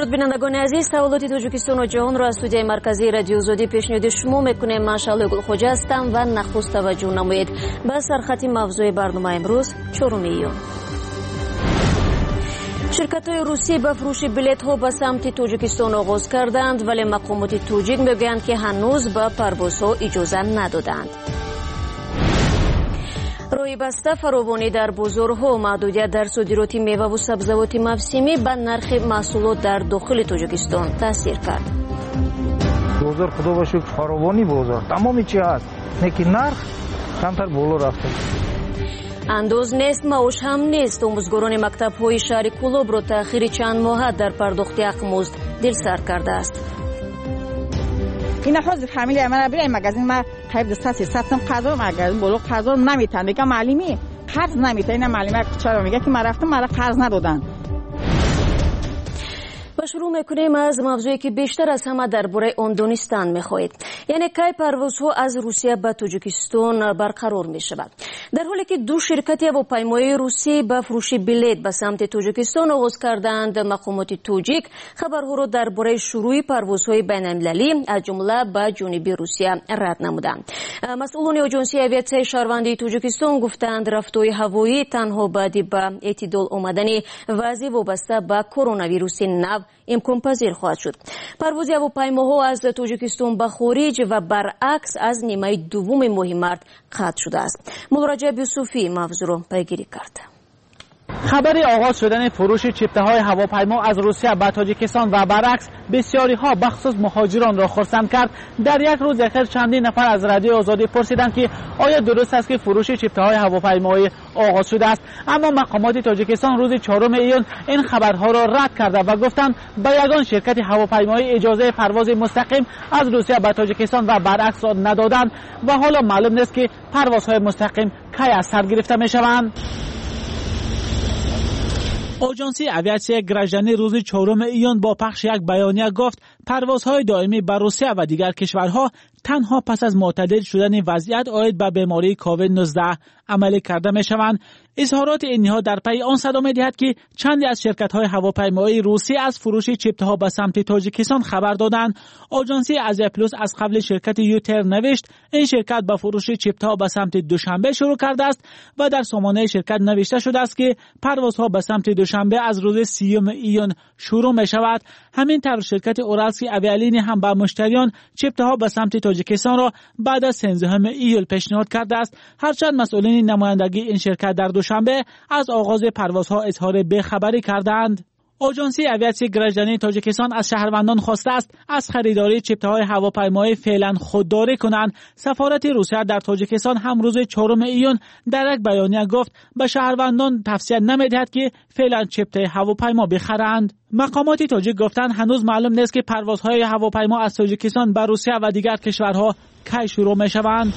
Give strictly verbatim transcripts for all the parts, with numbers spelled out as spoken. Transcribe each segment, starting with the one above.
بینندگان عزیز، تولد تاجیکستان و جهان را از استودیوی مرکزی رادیو آزادی پیشنهاد شما میکنیم. من شعله گلخوجه هستم و نخست توجه نمایید به سرخط موضوع برنامه امروز چهارم ایون. شرکت‌های روسی به فروش بلیط‌ها به سمت تاجیکستان آغاز کردند، ولی مقامات تاجیک میگویند که هنوز به پروازها اجازه ندادند. روی بسته فراوانی در بازارها، محدودیت در صادرات میوه و سبزیجات موسمی به نرخ محصولات در داخل تاجیکستان تاثیر کرد. بازار خدا با شکر فراوانی بازار تمامی چی هست، لیکن نرخ کمتر بالا رفته. انداز نیست، معاش هم نیست. آموزگاران مکتب‌های شهر کولاب را تأخیر چند ماه در پرداخت حق مزد دل سر کرده است. این حوض فامیلی من برای مغازین ما قیب دسته سیستم قضا مغازین بلو قضا نمیتن دیگه معلمی قرض نمیتن. این معلمه چرا میگه که من رفتم مرا قرض ندادن. و شروع میکنیم از موضوعی که بیشتر از همه درباره آن دانستن میخواهید، یعنی کی پروازها از روسیه به تاجیکستان برقرار میشود. در حالی که دو شرکت هواپیمایی روسی به فروش بلیط به سمت تاجیکستان آغاز کردند، مقامات تاجیک خبرها را درباره شروع پروازهای بین‌المللی از جمله به جنوب روسیه رد نمودند. مسئولان آژانسی آویاسیون شهروندی تاجیکستان گفتند رفتهای هوایی تنها بعد به اعتدال آمدن وضع وابسته به کرونا ویروس نو امکان پذیر خواهد شد. پرواز هواپیماها از تاجیکستان به خارج و برعکس از نیمه دوم ماه مارس قطع شده است. مراجع یوسفی موضوع را پیگیری کرد. خبر آغاز شدن فروش چپته های هواپیما از روسیه به تاجیکستان و برعکس بسیاری ها بخصوص مهاجران را خرسند کرد. در یک روز اخیر چندین نفر از رادیو آزادی پرسیدند که آیا درست است که فروش چپته های هواپیمایی آغاز شده است، اما مقامات تاجیکستان روز چهارم ایون این خبرها را رد کرده و گفتند به یگان شرکت هواپیمایی اجازه پرواز مستقیم از روسیه به تاجیکستان و برعکس را ندادند و حالا معلوم نیست که پروازهای مستقیم کی از سر گرفته می شوند. آژانسی آویاسیون گراژدانی روز چهارم ایون با پخش یک بیانیه گفت پروازهای دائمی به روسیه و دیگر کشورها تنها پس از معتدل شدن وضعیت عاید به بیماری کووید نوزده عملی کرده می شوند. اظهارات این نهاد در پی آن صدا می دهد که چندی از شرکت‌های هواپیمایی روسی از فروش چپته‌ها به سمت تاجیکستان خبر دادند. آژانسی آزیا پلوس از قبل شرکت یوتر نوشت این شرکت به فروش چپته‌ها به سمت دوشنبه شروع کرده است و در سامانه شرکت نوشته شده است که پروازها به سمت دوشنبه از روز سیوم ایون شروع می شود. همین طور شرکت اورالسکی اویالین هم به مشتریان چپته‌ها به سمت تاجیکستان را بعد از سیزدهم ایول پیشنهاد کرده است، هرچند مسئولین نمایندگی این شرکت در دوشنبه از آغاز پروازها اظهار بی‌خبری کردند. آژانسی آویاسیون گراژدانی تاجیکستان از شهروندان خواسته است از خریداری چپته‌های هواپیمایی فعلا خودداری کنند. سفارت روسیه در تاجیکستان هم روز چهارم ایون در یک بیانیه گفت به شهروندان توصیه نمی‌دهد که فعلا چپته هواپیما بخرند. مقامات تاجیک گفتند هنوز معلوم نیست که پروازهای هواپیما از تاجیکستان به روسیه و دیگر کشورها کی شروع می‌شوند.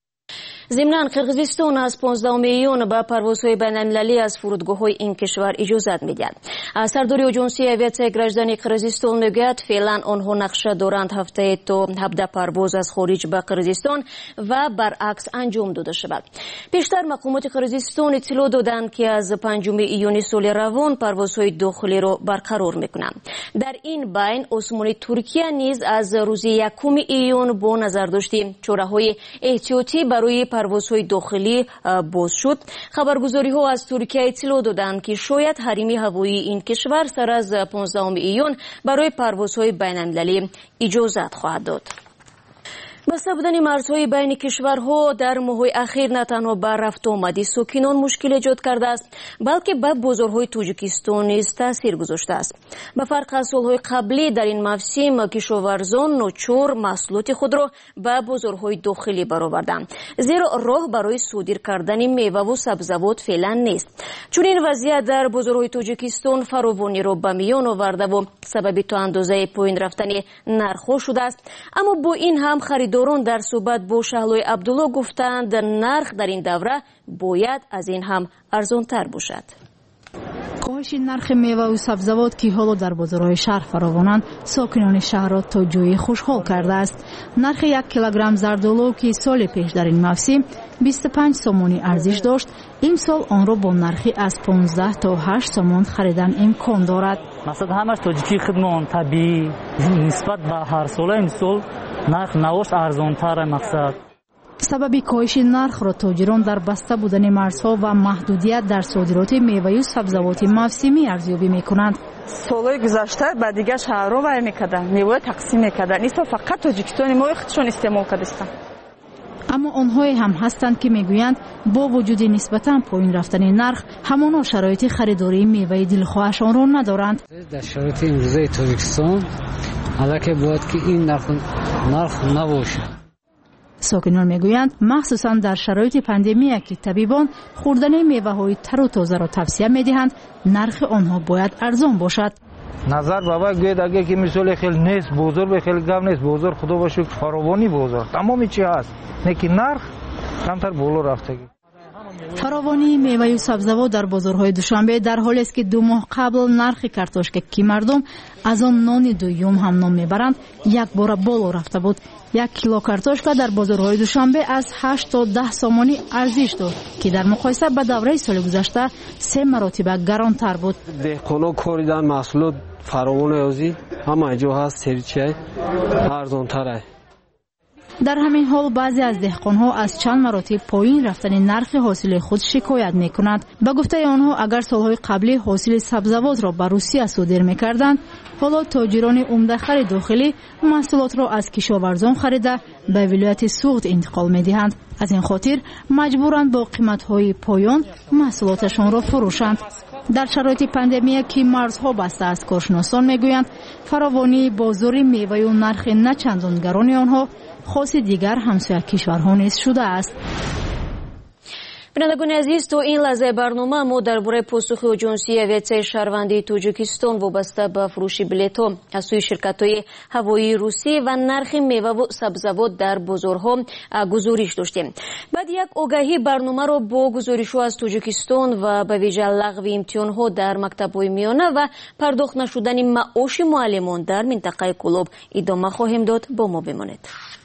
ضمناً قرقیزستان از پانزدهم ایون به پروازهای بین‌المللی از فرودگاه‌های این کشور اجازه می‌دهد. سرداری آژانسی آویاسیون گراژدانی قرقیزستان میگوید فعلا آنها نقشه دارند هفته تا هفده پرواز از خارج به قرقیزستان و برعکس انجام داده شود. پیشتر مقامات قرقیزستان اطلاع دادند که از پنجم ایون سال روان پروازهای داخلی را برقرار می‌کنند. در این بین اسمانی ترکیه نیز از روز یکم ایون با نظرداشت چاره‌های احتیاطی برای پروازهای داخلی باز شد. خبرگزاری ها از ترکیه اطلاع دادند که شاید حریم هوایی این کشور سر از پانزدهم ایون برای پروازهای بین‌المللی اجازت خواهد داد. بسته بودن مرزهای بین کشورها در ماه‌های اخیر نه تنها بر رفت آمد ساکنان مشکل ایجاد کرده است، بلکه به بازارهای تاجیکستان نیز تاثیر گذاشته است. به فرق از سال‌های قبلی در این موسم کشاورزان ناچار محصولات خود را به بازارهای داخلی برآوردند، زیرا راه برای صادر کردن میوه و سبزیجات فعلا نیست. چون این وضعیت در بازارهای تاجیکستان فراوانی را به میان آورده و سبب تا اندازه پایین رفتن نرخ‌ها شده است. اما با این هم خریداران در صحبت با شهلای عبدالله گفتند نرخ در این دوره باید از این هم ارزان‌تر باشد. کاهش نرخ میوه و سبزیجات که حالا در بازارهای شهر فراوانند ساکنان شهر را تا جوی خوشحال کرده است. نرخ یک کیلوگرم زردآلو که سال پیش در این موسم بیست و پنج سومانی ارزش داشت، این سال آن را با نرخی از پانزده تا هشت سومان خریدن امکان دارد. مثلا همش توجیکی خدمات طبیعی نسبت به هر سال این سال نرخ نوش ارزان‌تر مقصد. سبب کاهش نرخ را تاجران در بسته بودن مرزها و محدودیت در صادرات میوه و سبزیجات موسمی ارزیابی میکنند. سالهای گذشته به دیگر شهرها وای میکردن، میوه تقسیم میکردن. این سال فقط تاجیکستانی میوه خودشون استعمال کردن. اما آنهایی هم هستند که میگویند با وجود نسبتاً پایین رفتن نرخ همانا شرایط خریداری میوه دلخواهشان را ندارند. در شرایط امروزی تاجیکستان البته باید که این نرخ نرخ نباشه. ساکنان میگویند مخصوصا در شرایط پاندمی که طبیبان خوردن میوه های تر و تازه را توصیه میدهند، نرخ آنها باید ارزان باشد. نظر بابا گوید اگه که مثال خیلی نیست بازار به خیلی کم نیست، بازار خدا با شکر فراوانی بازار تمامی چی هست، نکی نرخ کمتر بالا رفتگی. فراوانی میوه و سبزیجات در بازارهای دوشنبه در حالی است که دو ماه قبل نرخ کارتوشک که مردم از آن نان دویم هم نام میبرند یک بار بالا رفته بود. یک کیلو کارتوشک در بازارهای دوشنبه از هشت تا ده سومانی ارزش داشت که در مقایسه با دوره سال گذشته سه مرتبه گرانتر بود. دهقانا کاریدن محصولات فراوان یازی اما اینجا هست سریچه ارزان‌تره. در همین حال بعضی از دهقانها از چند مراتب پایین رفتن نرخ حاصل خود شکایت میکنند. به گفته آنها اگر سالهای قبلی حاصل سبزیجات را به روسیه صادر میکردند، حالا تاجران عمده‌خوار داخلی محصولات را از کشاورزان خریده به ولایت سوخت انتقال میدهند. از این خاطر مجبورند با قیمت‌های پایان محصولاتشان را فروشند. در شرایط پاندمی که مرزها بسته است، کارشناسان میگویند فراوانی بازار میوه و نرخ نه چندان گران آنها خاص دیگر همسایه کشورها نیز شده است. بینندگان عزیز، تو این لحظه برنامه ما درباره پاسخ اجنسی اویاسیای شهروندی تاجیکستان وابسته به فروش بلیط‌ها از سوی شرکت‌های هوایی روسی و نرخ میوه و سبزیجات در بازارها گزارش داشتیم. بعد یک آگاهی برنامه را با گزارش‌ها از تاجیکستان و به ویژه لغو امتحان‌ها در مکتب‌های میانه و پرداخت نشدن معاش معلمان در منطقه کلوب ادامه خواهیم داد. با ما بمانید.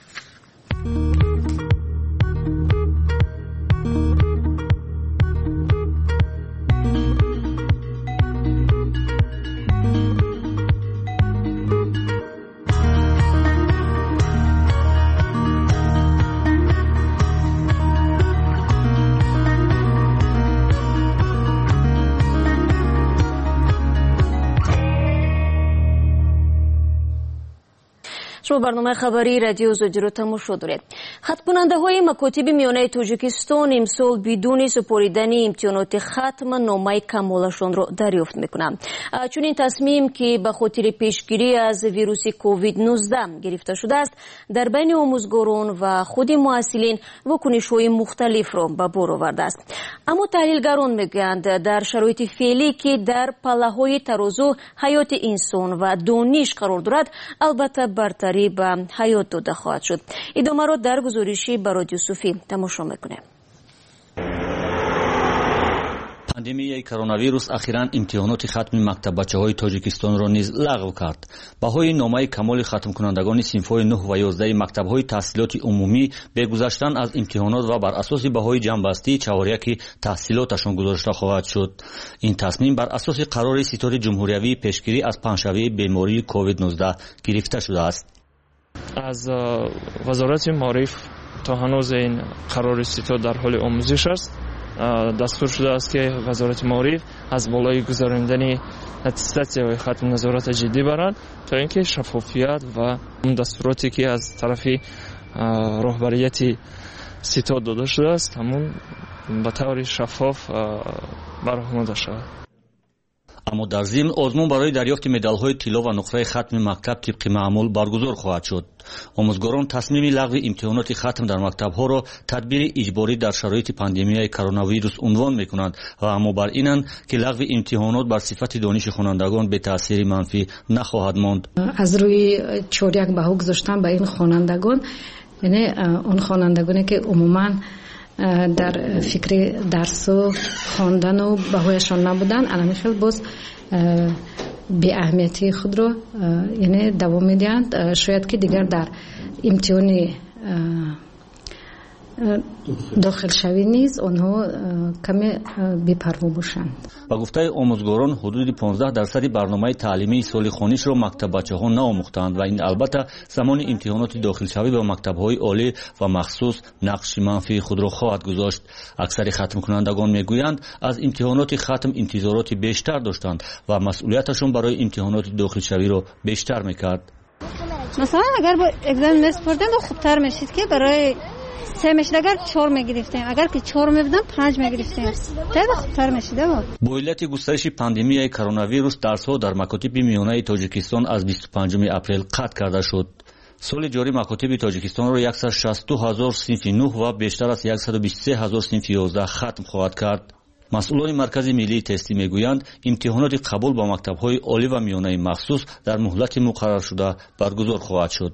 شما برنامه خبری رادیو زوجی رو تماشا دارید. ختم کننده های مکاتب میانه تاجیکستان امسال بدون سپاریدن امتحانات ختم نامه کمالشان را دریافت میکنند. چون این تصمیم که به خاطر پیشگیری از ویروس کووید نوزده گرفته شده است، در بین آموزگاران و خود معلولین واکنش های مختلف را به بار آورده است. اما تحلیلگران میگویند در شرایط فعلی که در پله‌های ترازو حیات انسان و دانش قرار دارد، البته برتری به حیات داده خواهد شد. ادامه را در گزارشی به رادیو صوفی تماشا میکنیم. پاندمیای کرونا ویروس اخیراً امتحانات ختم مکتب بچه‌های تاجیکستان را نیز لغو کرد. بهای نامه کمال ختم کنندگان صنف‌های نه و یازده مکتب‌های تحصیلات عمومی به گذشتن از امتحانات و بر اساس بهای جنبسته چهارک تحصیلاتشان گذاشته خواهد شد. این تصمیم بر اساس قرار ستاد جمهوریوی پیشگیری از پنجشنبه بیماری کووید نوزده گرفته شده است. از وزارت معارف تا هنوز این قرار ستاد در حال آموزش است. دستور شده است که وزارت معارف از بالای گذراندن اتستات یا ختم نظارت جدی برند تا اینکه شفافیت و اون دستوراتی که از طرف رهبریت ستاد داده شده است همون به طور شفاف برآورده شود. اما در ضمن آزمون برای دریافت مدال‌های طلا و نقره ختم مکتب طبق معمول برگزار خواهد شد. آموزگاران تصمیم لغو امتحانات ختم در مکتب‌ها را تدبیر اجباری در شرایط پاندمیای کرونا ویروس عنوان می‌کنند و اما بر اینند که لغو امتحانات بر صفت دانش خوانندگان به تاثیر منفی نخواهد ماند. از روی چوریک بها گذاشتن به این خوانندگان، یعنی اون خوانندگانی که عموماً در فکر درس و خواندن و بهایشان نبودن، الان خیلی باز بی اهمیتی خود رو یعنی دوام میدهند. شاید که دیگر در امتحان داخل شوی نیز آنها کمی بی‌پروا باشند. با گفته آموزگاران حدود پانزده درصد برنامه تعلیمی سال خوانش را مکتب بچه‌ها نآموختند و این البته زمان امتحانات داخل شوی به مکتب‌های عالی و مخصوص نقش منفی خود را خواهد گذاشت. اکثر ختم کنندگان میگویند از امتحانات ختم انتظارات بیشتر داشتند و مسئولیتشان برای امتحانات داخل شوی را بیشتر میکرد. مثلا اگر با اگزم میسپردیم خوبتر میشید که برای سه میشد، اگر چهار میگرفتیم، اگر که چهار میبودن پنج میگرفتیم، خیلی خوبتر میشده بود. با علت گسترش پاندمی کرونا ویروس درس‌ها در مکاتب میانه تاجیکستان از بیست و پنجم اپریل قطع کرده شد. سال جاری مکاتب تاجیکستان را صد و شصت و دو هزار صنف نه و بیشتر از صد و بیست و سه هزار صنف یازده ختم خواهد کرد. مسئولان مرکز ملی تستی میگویند امتحانات قبول با مکتب‌های عالی و میانه مخصوص در مهلت مقرر شده برگزار خواهد شد.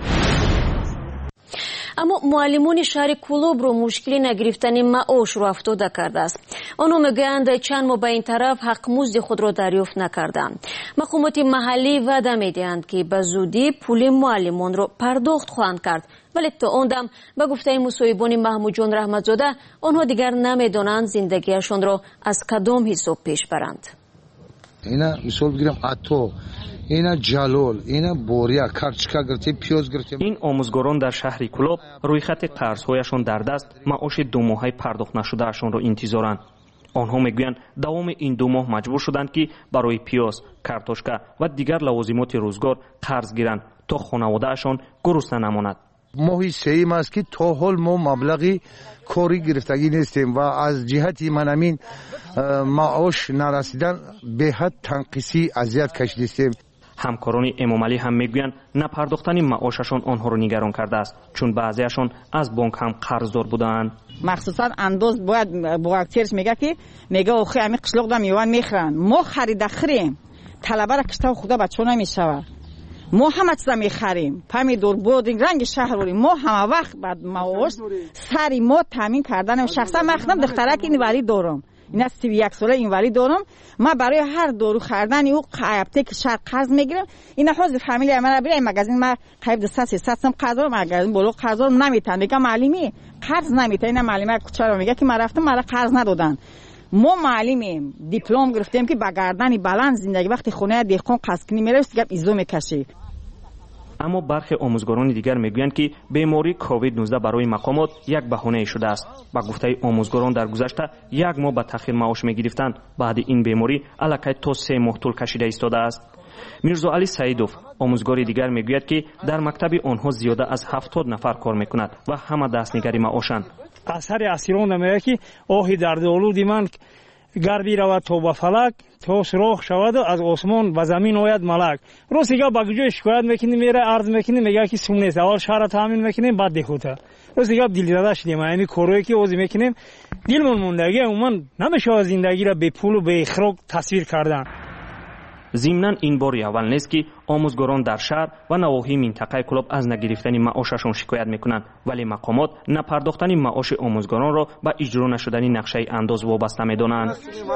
اما معلمان شهر کولوب رو مشکلی نگرفتن معاش رو افتاده کرده است. آنها میگویند چند ماه به این طرف حق مزد خود را دریافت نکردند. مقامات محلی وعده میدهند که به زودی پول معلمان را پرداخت خواهند کرد، ولی تا آن دم به گفته مصاحبان محمود جان رحمتزاده آنها دیگر نمیدانند زندگیشان را از کدام حساب پیش برند. اینا مثال بگیرم اتو، اینا جلال، اینا بوریا، کارچکا گرفته، پیاز گرفته. این آموزگاران در شهر کولوب روی خط قرض‌هایشان در دست معاش دو ماهه پرداخت نشدهشان را انتظارند. آنها میگویند دوام این دو ماه مجبور شدند که برای پیاز، کارتوشکا و دیگر لوازمات روزگار قرض گیرند تا خانواده‌شان گرسنه نماند. ماهی سیم است که تا حال ما مبلغی کاری گرفتگی نیستیم و از جهتی من امین معاش نرسیدن به حد تنقیصی اذیت کشیدیم. همکاران امام علی هم میگویند نپرداختن معاششان آنها را نگران کرده است، چون بعضیشان از بانک هم قرضدار بودند. مخصوصا انداز باید بوکترش میگه که میگه اوخی امی قشلوق دم یوان میخرن، ما خرید خریم طلبه را کشته خدا بچه نمیشوه، ما همه چیزا میخریم، پمیدور بودیم رنگ شهروری، ما همه وقت بعد معاش سری ما تامین کردن. شخصا من خودم دخترک اینوری دارم، این از سی و یک ساله اینوری دارم. ما برای هر دارو خریدن او قیبته که شهر قرض میگیرم. این حوض فامیلی من برای مغازین ما قیب دست سیصد سم قرض رو مغازین بلو قرض رو نمیتن. میگم معلمی قرض نمیتن. این معلمه کوچه میگه که من رفتم مرا قرض ندادن. ما معلمیم دیپلم گرفتیم که با گردن بلند زندگی وقتی خونه دهقان قصد کنی میره گپ ایزو میکشی. اما برخی آموزگاران دیگر میگویند که بیماری کووید نوزده برای مقامات یک بهانه شده است. با گفته آموزگاران در گذشته یک ماه به تاخیر معاش میگرفتند، بعد این بیماری الکی تا سه ماه طول کشیده ایستاده است. میرزا علی سعیدوف آموزگار دیگر میگوید که در مکتب آنها زیاده از هفتاد نفر کار میکند و همه دستنگری معاشند. اثر اسیران میگه که آهی دردآلودی من گر بیرود تا به فلک تا سوراخ شود و از آسمان به زمین آید ملک. روز دیگه با گوجه شکایت میکنی میره عرض میکنی میگه که سوم نیست، اول شهر تامین میکنیم بعد دهوته. روز دیگه دل زده شدیم، یعنی کاری که اوزی میکنیم دلمون موندگی عموما نمیشه زندگی را به پول و به اخراج تصویر کردن. ضمناً این باری اول نیست که آموزگاران در شهر و نواحی منطقه کولوب از نگرفتن معاششان شکایت میکنند، ولی مقامات نپرداختن معاش آموزگاران را به اجرا نشدن نقشه انداز وابسته میدانند.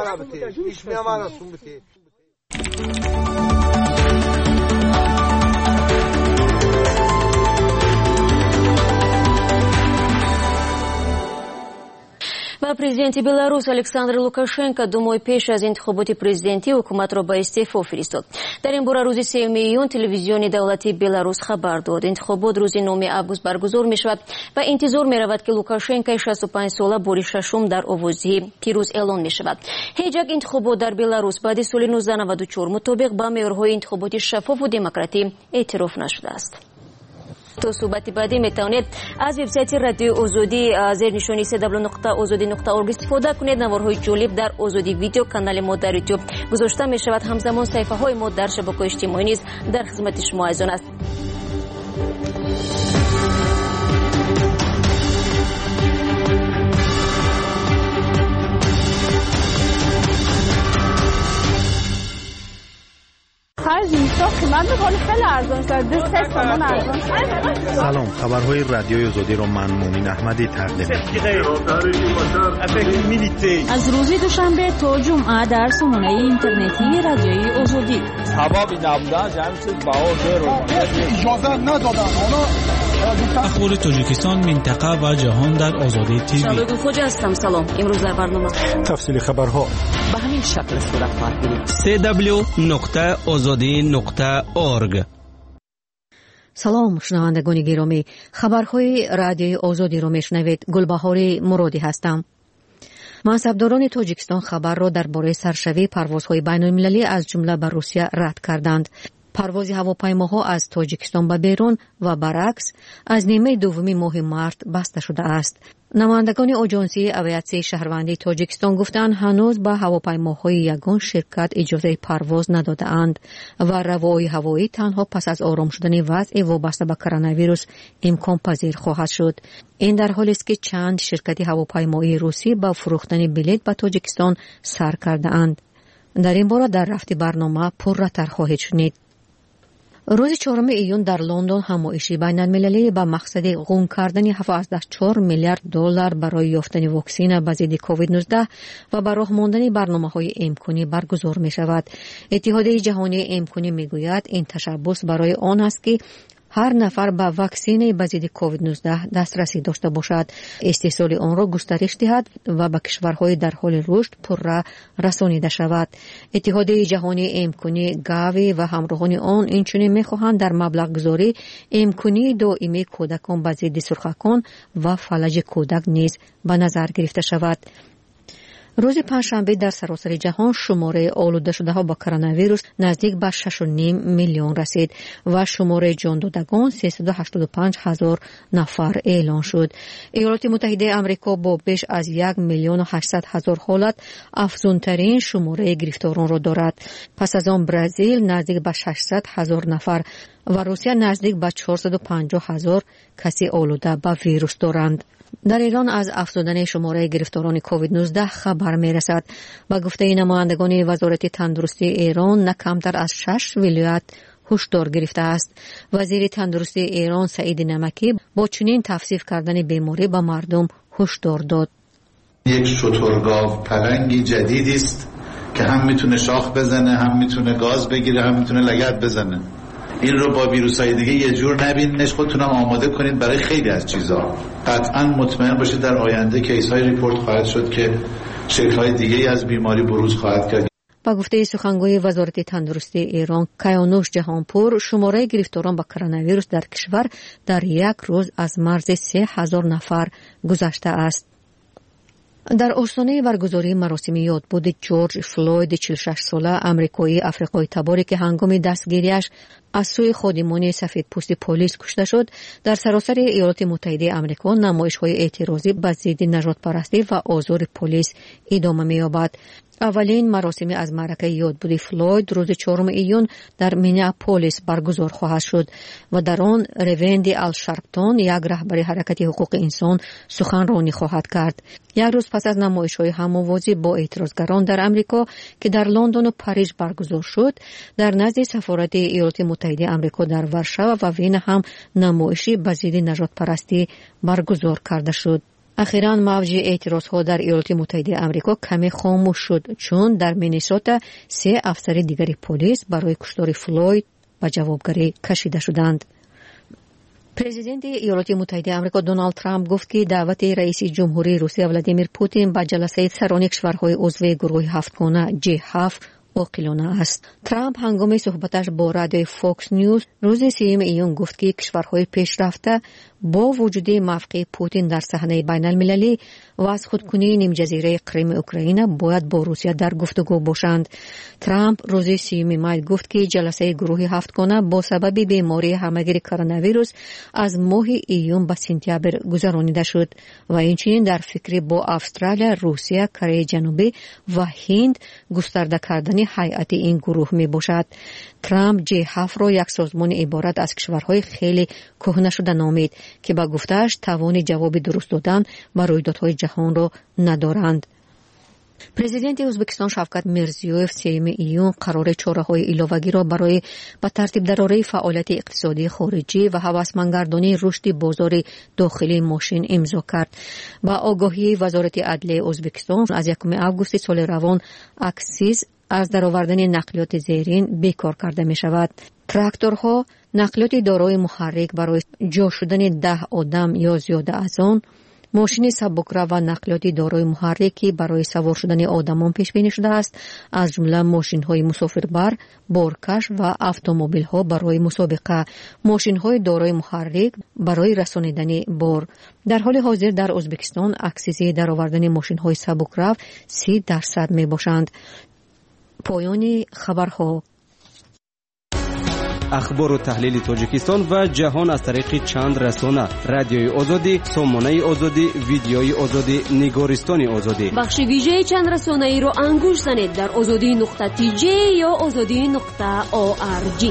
و президенти Беларусь Александр Лукашенко ду моҳи пеш аз интихоботи президентӣ ҳукуматро ба истеъфо фиристод. дар ин бора рӯзи сеюми июн телевизиони давлати Беларусь хабар дод. интихобот рӯзи номи август баргузор мешавад ва интизор меравад ки Лукашенко шасту панҷ сола бори шашум дар овоздиҳӣ пирӯз эълон мешавад. ҳеҷ як интихобот дар Беларусь баъди соли нуздаҳ наваду чор мутобиқ ба меъёрҳои интихоботи шаффофу демократӣ эътироф нашудааст. تو صحبت بعدی میتونید از وبسایت رادیو آزادی زیر نشانی سه دبلیو نقطه آزادی نقطه اورگ استفاده کنید. نوارهای جالب در آزادی ویدیو کانال ما در یوتیوب گذاشته می شود. همزمان صفحه های ما در شبکه‌های اجتماعی نیز در خدمت شما ایزان است. خرج قیمت میکنه خیلی ارزان شد. دو سه تومن ارزان شد. سلام، خبرهای رادیوی آزادی رو من مومین احمدی تقدیم می‌کنم. از روز دوشنبه تا جمعه در سامانه اینترنتی رادیوی آزادی. سبب نبودن جمعیت باور رو اجازه ندادن. اخبار تاجیکستان، منطقه و جهان در آزادی تیوی. شبگو خوجا هستم. سلام. امروز در برنامه تفصیل خبرها به همین شکل صورت خواهد گرفت. سی دبلیو نقطه آزادی نقطه اورگ. سلام شنوندگان گرامی، خبرهای رادیوی آزادی رو میشنوید. گلبهار مرادی هستم. منصبداران تاجیکستان خبر را درباره سرشوی پروازهای بین‌المللی از جمله به روسیه رد کردند. پرواز هواپیماها از تاجیکستان به بیرون و برعکس از نیمه دومی ماه مارس بسته شده است. نمایندگان آژانسی اویاسی شهروندی تاجیکستان گفتند هنوز به هواپیماهای یگان شرکت اجازه پرواز نداده‌اند و روای هوایی تنها پس از آرام شدن وضع وابسته به کرونا ویروس امکان پذیر خواهد شد. این در حالی است که چند شرکت هواپیمایی روسی با فروختن بلیط به تاجیکستان سر کرده‌اند. در این باره در رفت برنامه پرراتر خواهید شنید. روز چهارم ایون در لندن همایشی بین‌المللی با مقصد قوم کردن هفتصد و چهار میلیارد دلار برای یافتن واکسن به ضد کووید نوزده و به راه ماندن برنامه‌های امکانی برگزار می‌شود. اتحادیه جهانی امکانی می‌گوید این تشبث برای آن است که هر نفر به واکسن به ضد کووید نوزده دسترسی داشته باشد، استحصال آن را گسترش دهد و به کشورهای در حال رشد پرراه رسانیده شود. اتحادیه جهانی امکانی گاوی و همراهان آن اینچنین می‌خواهند در مبلغ گذاری امکانی دائمی کودکان به ضد سرخکان و فلج کودک نیز به نظر گرفته شود. روز پنجشنبه در سراسر جهان شماره آلوده شده ها با کرونا ویروس نزدیک به شش و نیم میلیون رسید و شماره جان دادگان سیصد و هشتاد و پنج هزار نفر اعلان شد. ایالات متحده آمریکا با بیش از یک میلیون و هشتصد هزار حالت افزونترین شماره گرفتاران را دارد. پس از آن برزیل نزدیک به ششصد هزار نفر و روسیه نزدیک به چهارصد و پنجاه هزار کسی آلوده به ویروس دارند. در ایران از افزودن شماره گرفتاران کووید نوزده خبر می رسد. با گفته نمایندگان وزارت تندرستی ایران نه کمتر از شش ولایت هشدار گرفته است. وزیر تندرستی ایران سعید نمکی با چنین توصیف کردن بیماری به مردم هشدار داد. یک شترگاو پلنگی جدیدی است که هم میتونه شاخ بزنه، هم میتونه گاز بگیره، هم میتونه لگد بزنه. این رو با ویروس‌های دیگه یه جور نبینش، خودتونم آماده کنید برای خیلی از چیزا. قطعاً مطمئن باشید در آینده کیس‌های ریپورت خواهد شد که شکل‌های دیگه از بیماری بروز خواهد کرد. با گفته سخنگوی وزارت تندرستی ایران کیانوش جهانپور، شماره گرفتاران با کرونا ویروس در کشور در یک روز از مرز سه هزار نفر گذشته است. در آستانه برگزاری مراسم یادبود جورج فلوید چهل و شش ساله آمریکایی آفریقایی تباری که هنگام دستگیریش از سوی خادمان سفید پوست پلیس کشته شد، در سراسر ایالات متحده آمریکا نمایش‌های اعتراضی به ضد نژاد پرستی و آزار پلیس ادامه می‌یابد. اولین مراسم از معرکه یادبود فلوید روز چهارم ایون در مینیاپولیس برگزار خواهد شد و در آن روند آلشارپتون یک رهبر حرکت حقوق انسان سخنرانی خواهد کرد. یک روز پس از نمایش‌های هم‌آوازی با اعتراضگران در آمریکا که در لندن و پاریس برگزار شد، در نزد سفارت ایالات متحده آمریکا در ورشو و وین هم نمایشی به ضد نژاد پرستی برگزار کرده شد. اخیراً موج اعتراضها در ایالات متحده آمریکا کمی خاموش شد چون در مینیسوتا سه افسر دیگری پلیس برای کشتار فلوید به جوابگری کشیده شدند. پرزیدنت ایالات متحده آمریکا دونالد ترامپ گفت که دعوت رئیس جمهوری روسیه ولادیمیر پوتین به جلسه سران کشورهای عضو گروه هفتگانه جی هفت عاقلانه است. ترامپ هنگام صحبتش با رادیوی فوکس نیوز روز سیوم ایون گفت که کشورهای پیشرفته با وجود موقع پوتین در صحنه بین المللی و از خودکنی نیم جزیره کریم اوکراین باید با روسیه در گفتگو باشند. ترامپ روز سیوم می گفت که جلسه گروه هفتگانه با سبب بیماری همگیر کرونا ویروس از ماه ایون به سپتامبر گذرانیده شد و اینچنین در فکر با استرالیا، روسیه، کره جنوبی و هند گسترده کردن هیئت این گروه می باشد. ترامپ جی هفت را یک سازمان عبارت از کشورهای خیلی کهنه شده نامید که با گفته‌اش توان جواب درست دادن بر رویدادهای جهان را ندارند. президенти ӯзбекистон шавкат мирзиёев сеюми июн қарори чораҳои иловагиро барои ба тартибдарории фаъолияти иқтисодии хориҷӣ ва ҳавасмандгардонии рушди бозори дохилии мошин имзо кард. ба огоҳии вазорати адлияи ӯзбекистон аз якуми августи соли равон аксиз аз даровардани нақлиёти зерин бекор карда мешавад. тракторҳо, нақлиёти дорои муҳаррик барои ҷо шудани даҳ одам ё зиёда аз он, мошини сабукрав ва нақлиёти дорои муҳаррики барои савор шудани одамон пешбинӣ шудааст, аз ҷумла мошинҳои мусофирбар, боркаш ва автомобилҳо барои мусобиқа, мошинҳои дорои муҳаррик барои расонидани бор. дар ҳоли ҳозир дар ӯзбекистон аксизи даровардани мошинҳои сабукрав си дарсад мебошанд. поёни хабарҳо. ахбору таҳлили тоҷикистон ва ҷаҳон аз тариқи чанд расона: радиои озодӣ, сомонаи озодӣ, видеои озодӣ, нигористони озодӣ. бахши вижаи чанд расонаиро ангуш занед дар озодӣ нуқта ти ҷе ё озодӣ нуқта о ар ҷи.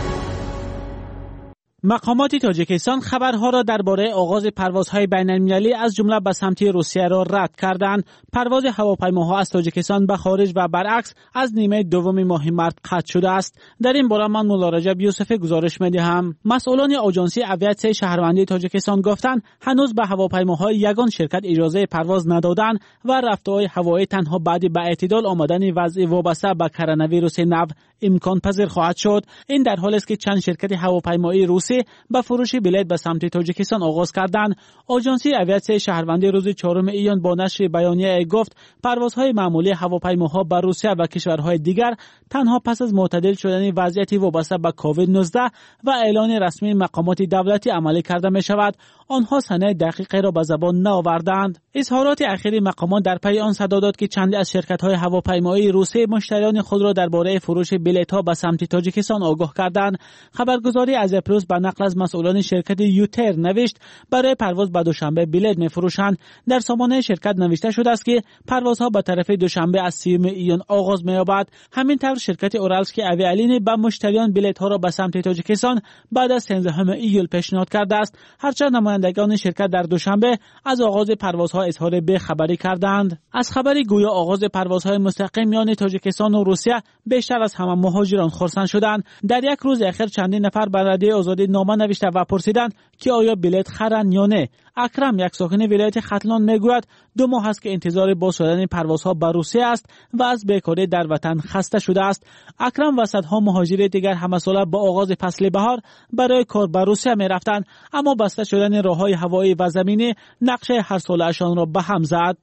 مقامات تاجیکستان خبرها را درباره آغاز پروازهای بین‌المللی از جمله به سمت روسیه را رد کردند. پرواز هواپیماها از تاجیکستان به خارج و برعکس از نیمه دوم ماه مارس قطع شده است. در این باره من مولا رجب یوسف گزارش می‌دهم. مسئولان آژانسی اویاسیون شهروندی تاجیکستان گفتند هنوز به هواپیماهای یگان شرکت اجازه پرواز ندادند و رفته‌های هوایی تنها بعد به اعتدال آمدن وضع وابسته به کرونا ویروس نو امکان پذیر خواهد شد. این در حالی است که چند شرکت هواپیمایی روسی با فروش بلیط به سمت تاجیکستان آغاز کردند. آژانسی اویاسیون شهروندی روز چهارم ایون با نشر بیانیه گفت پروازهای معمولی هواپیماها به روسیه و کشورهای دیگر تنها پس از معتدل شدن وضعیت وابسته به کووید نوزده و اعلان رسمی مقامات دولتی عملی کرده می شود. آنها سنه دقیقی را به زبان نآوردند. اظهارات اخیر مقامات در پی آن صدا داد که چندی از شرکت‌های هواپیمایی روسی مشتریان خود را درباره فروش بلیط‌ها به سمت تاجیکستان آگاه کردند. خبرگزاری از پروس به نقل از مسئولان شرکت یوتر نوشت برای پرواز به دوشنبه بلیط می‌فروشند. در سامانه شرکت نوشته شده است که پروازها به طرف دوشنبه از سیوم ایون آغاز می‌یابد. همین طور شرکت اورالسکی اویالین به مشتریان بلیط‌ها را به سمت تاجیکستان بعد از سیزدهم ایول پیشنهاد کرده است. هرچند نمایندگان شرکت در دوشنبه از آغاز پروازها اظهار بی‌خبری کردند. از خبری گویا آغاز پروازهای مستقیم میان تاجیکستان و روسیه بیشتر از همه مهاجران خرسند شدند. در یک روز اخیر چندین نفر به رادیو آزادی نامه نوشته و پرسیدند که آیا بلیط خرند یا نه. اکرم یک ساکن ولایت ختلان میگوید دو ماه است که انتظار باز شدن پروازها به روسیه است و از بیکاری در وطن خسته شده است. اکرم و صدها مهاجر دیگر همه ساله با آغاز فصل بهار برای کار به روسیه میرفتند، اما بسته شدن راههای هوایی و زمینی نقشه هر ساله‌شان را به هم زد.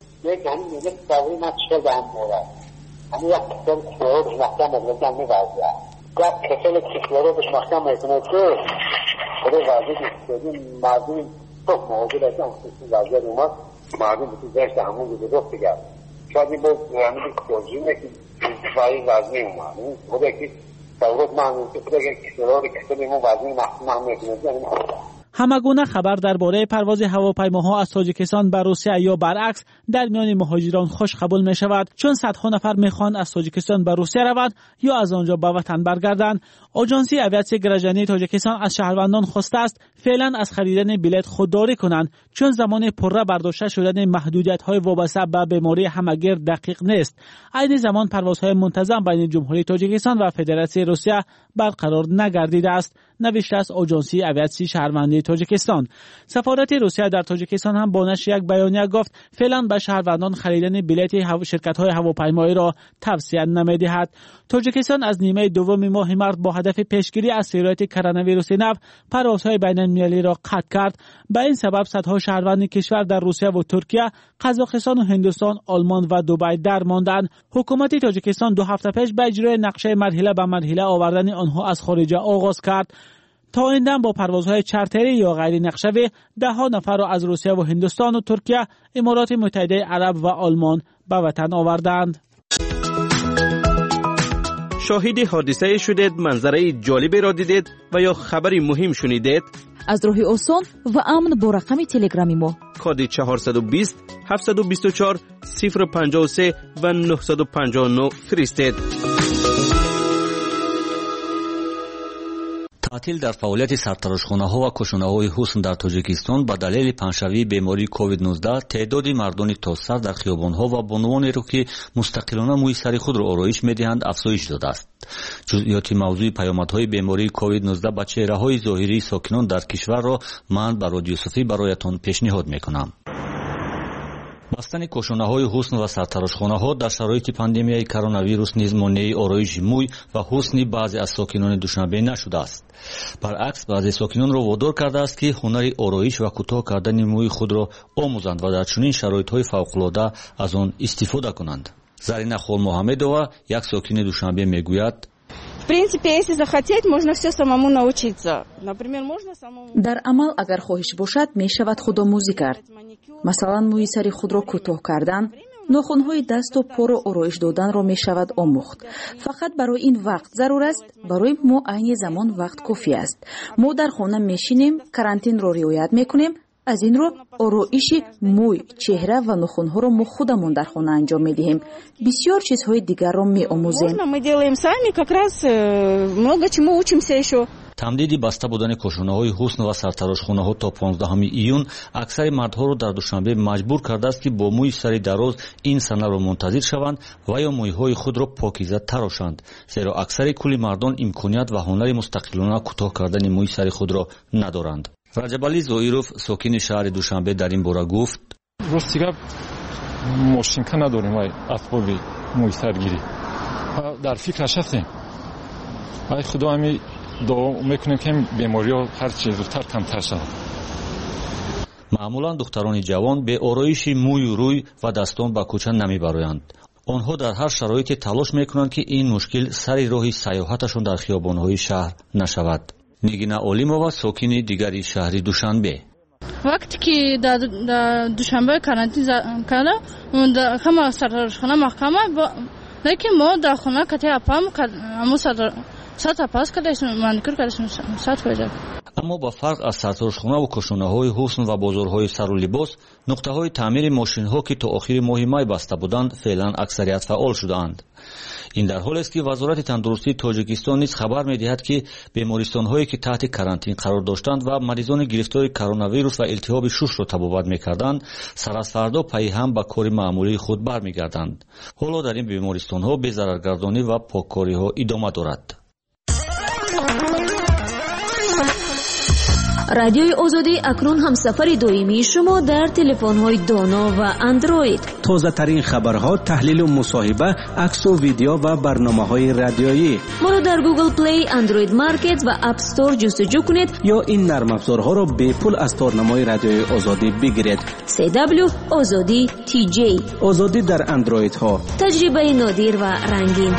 çok muhabbet için zaten olmaz. Madem bütün derste hamur gibi yok diye. Şadi bu yani bir projeye ki faiz lazım olmalı. O da ki devlet mantığı da ki kişiler kişilerin bazı mahkumiyetini همگونه خبر درباره پرواز هواپیماها از تاجیکستان به روسیه یا برعکس در میان مهاجران خوش قبول می شود، چون صدها نفر میخوان از تاجیکستان به روسیه روند یا از آنجا به وطن برگردند. آژانسی اویاسیون گراژنی تاجیکستان از شهروندان خواسته است فعلا از خریدن بلیط خودداری کنند، چون زمان پره برداشته شدن محدودیت‌های وابسته به بیماری همگیر دقیق نیست. عین زمان پروازهای منتظم بین جمهوری تاجیکستان و فدراسیون روسیه برقرار نگردیده است، نوشته است آژانسی اویاسیون شهروندی تاجیکستان. سفارت روسیه در تاجیکستان هم با نشر یک بیانیه گفت فعلا به شهروندان خریدن بلیط شرکت‌های هواپیمایی را توصیه نمی‌دهد. تاجیکستان از نیمه دوم ماه مارس با هدف پیشگیری از سرایت کرونا ویروس نو پروازهای بین‌المللی را قطع کرد. به این سبب صدها شهروند کشور در روسیه و ترکیه، قزاقستان و هندوستان، آلمان و دبی درماندند. حکومت تاجیکستان دو هفته پیش به اجرای نقشه مرحله به مرحله آوردن آنها از خارج آغاز کرد. تا این دم با پروازهای چارتری یا غیر نقشه‌ای ده ها نفر را از روسیه و هندوستان و ترکیه، امارات متحده عرب و آلمان به وطن آوردند. شاهد حادثه شدید، منظره جالبی را دیدید و یا خبری مهم شنیدید؟ از راه آسان و امن با رقم تلگرامی ما کد چهارصد و بیست هفتصد و بیست و چهار صفر پنجاه و سه و نهصد و پنجاه و نه فرستید. таътил дар фаъолияти сартарошхонаҳо ва кушонаҳои ҳусн дар тоҷикистон ба далели паншавии бемории ковид нуздаҳ теъдоди мардони тозсар дар хиёбонҳо ва бонувонеро ки мустақилона мӯи сари худро ороиш медиҳанд афзоиш ёфтааст. ҷузъиёти мавзӯи паёмадҳои бемории ковид нуздаҳ ба чеҳраҳои зоҳирии сокинон дар кишварро ман бароди Юсуфӣ бароятон пешниҳод мекунам. бастани кушонаҳои ҳусн ва сартарошхонаҳо дар шароити пандемияи коронавирус низ монеи ороиши мӯй ва ҳусни баъзе аз сокинони Душанбе нашудааст. баръакс баъзе сокинонро водор кардааст ки ҳунари ороиш ва кӯтоҳ кардани мӯи худро омӯзанд ва дар чунин шароитҳои фавқулода аз он истифода кунанд. Зарина Холмуҳаммедова, як сокини Душанбе, мегӯяд: В принципе, если захотеть, можно все самому научиться. Например, можно самому... дар амал агар хоҳиш бошад мешавад худомӯзӣ кард. масалан мӯи сари худро кӯтоҳ кардан, нохунҳои дасту поро ороиш доданро мешавад омӯхт. фақат барои ин вақт зарур аст. барои мо айни замон вақт кофӣ аст. мо дар хона мешинем, карантинро риоят мекунем. аз ин рӯ ороиши мӯй, чеҳра ва нохунҳоро мо худамон дар хона анҷом медиҳем. бисёр чизҳои дигарро меомӯзем. тамдиди баста будани кушонаҳои ҳусн ва сартарошхонаҳо то понздаҳуми июн аксари мардҳоро дар Душанбе маҷбур кардааст ки бо мӯи сари дароз ин санаро мунтазир шаванд ва ё мӯйҳои худро покиза тарошанд, зеро аксари кули мардон имконият ва ҳунари мустақилона кӯтоҳ кардани мӯи сари худро надоранд. раҷабалӣ зоиров, сокини шаҳри Душанбе, дар ин бора гуфт: ростига мошинка надорем ай асбоби мӯйсаргирӣ. дар фикраш ҳастем. ай худо ами дуо мекунем ки бемориҳо ҳарчи зудтар камтар шавад. маъмулан духтарони ҷавон бе ороиши мӯю рӯй ва дастон ба кӯча намебароянд. онҳо дар ҳар шароите талош мекунанд ки ин мушкил сари роҳи сайёҳаташон дар хиёбонҳои шаҳр нашавад. нигина олимова, сокини дигари шаҳри Душанбе: вақте ки дар Душанбе карантин кардам, ҳама сартарошхона маҳкама, лекин мо дар хона кати апам аму сад апас кардашим, маникюр кардашим, сад фоиза. аммо ба фарқ аз сартарошхона ва кушонаҳои ҳусн ва бозорҳои сару либос, нуқтаҳои таъмири мошинҳо ки то охири моҳи май баста буданд, феълан аксарият фаъол шудаанд. ин дар ҳолест ки вазорати тандурустии Тоҷикистон низ хабар медиҳад ки бемористонҳое ки таҳти карантин қарор доштанд ва маризони гирифтори коронавирус ва илтиҳоби шушро табобат мекарданд, сар аз фардо пайҳам ба кори маъмулии худ бармегарданд. ҳоло дар ин бемористонҳо безараргардонӣ ва поккориҳо идома дорад. радиои озодӣ акнун ҳамсафари доимии шумо дар телефонҳои доно ва андроид. тозатарин хабарҳо, таҳлилу мусоҳиба, аксу видео ва барномаҳои радиоӣ. моро дар Google Play, Android Market ва App Store ҷустуҷӯ кунед ё ин нармафзорҳоро бепул аз торнамои радиои озодӣ бигиред. си дабл ю озодӣ ти ҷей. озодӣ дар андроидҳо. таҷрибаи нодир ва рангин.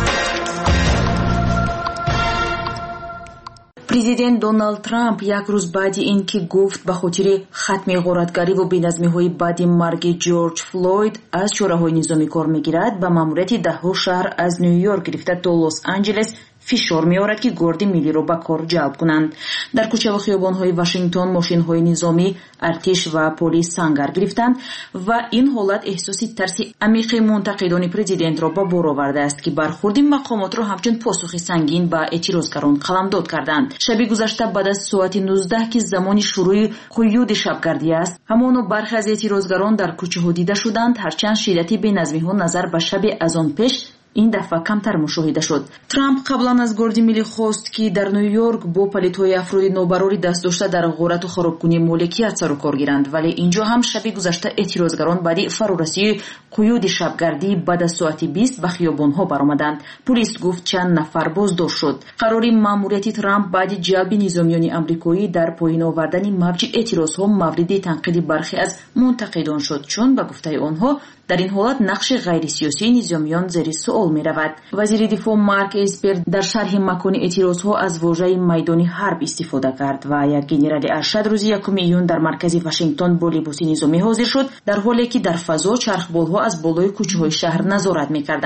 президент Доналд Трамп як рӯз баъди ин ки гуфт ба хотири хатми ғоратгариву беназмиҳои баъди марги Ҷорҷ Флойд аз чораҳои низомӣ кор мегирад, ба маъмурияти даҳҳо шаҳр аз Нью-Йорк гирифта то Лос-Анҷелес фишор меорад ки горди миллиро ба кор ҷалб кунанд. дар кӯчаву хиёбонҳои Вашингтон мошинҳои низомӣ, артиш ва полис сангар гирифтанд ва ин ҳолат эҳсоси тарси амиқи мунтақидони президентро ба бор овардааст ки бархурди мақомотро ҳамчун посухи сангин ба эътирозгарон қаламдод карданд. шаби гузашта баъд аз соати нуздаҳ ки замони шурӯи қуюди шабгардӣ аст, ҳамоно бархе аз эътирозгарон дар кӯчаҳо дида шуданд, ҳарчанд шиддати беназмиҳо назар ба шаби аз он пеш ин дафъа камтар мушоҳида шуд. Трамп қаблан аз горди милли хост ки дар Нью-Йорк бо палитҳои афроди нобарори даст дошта дар ғорату харобкунии моликият сару кор гиранд, вале инҷо ҳам шаби гузашта эътирозгарон баъди фарорасии қуюди шабгардӣ баъд аз соати бист ба хиёбонҳо баромаданд. Пулис гуфт чанд нафар боздошт шуд. қарори маъмурияти Трамп баъди ҷалби низомиёни амрикоӣ дар поин овардани мавҷи эътирозҳо мавриди танқиди бархе аз мунтақидон шуд, чун ба гуфтаи онҳо дар ин ҳолат нақши ғайрисиёсии низомиён зери суол меравад. вазири дифоъ Марк Эспер дар шарҳи макони эътирозҳо аз вожаи майдони ҳарб истифода кард ва як генерали аршад рӯзи якуми июн дар маркази Вашингтон бо либоси низомӣ ҳозир шуд, дар ҳоле ки дар фазо чархболҳо аз болои кӯчаҳои шаҳр назорат мекарданд.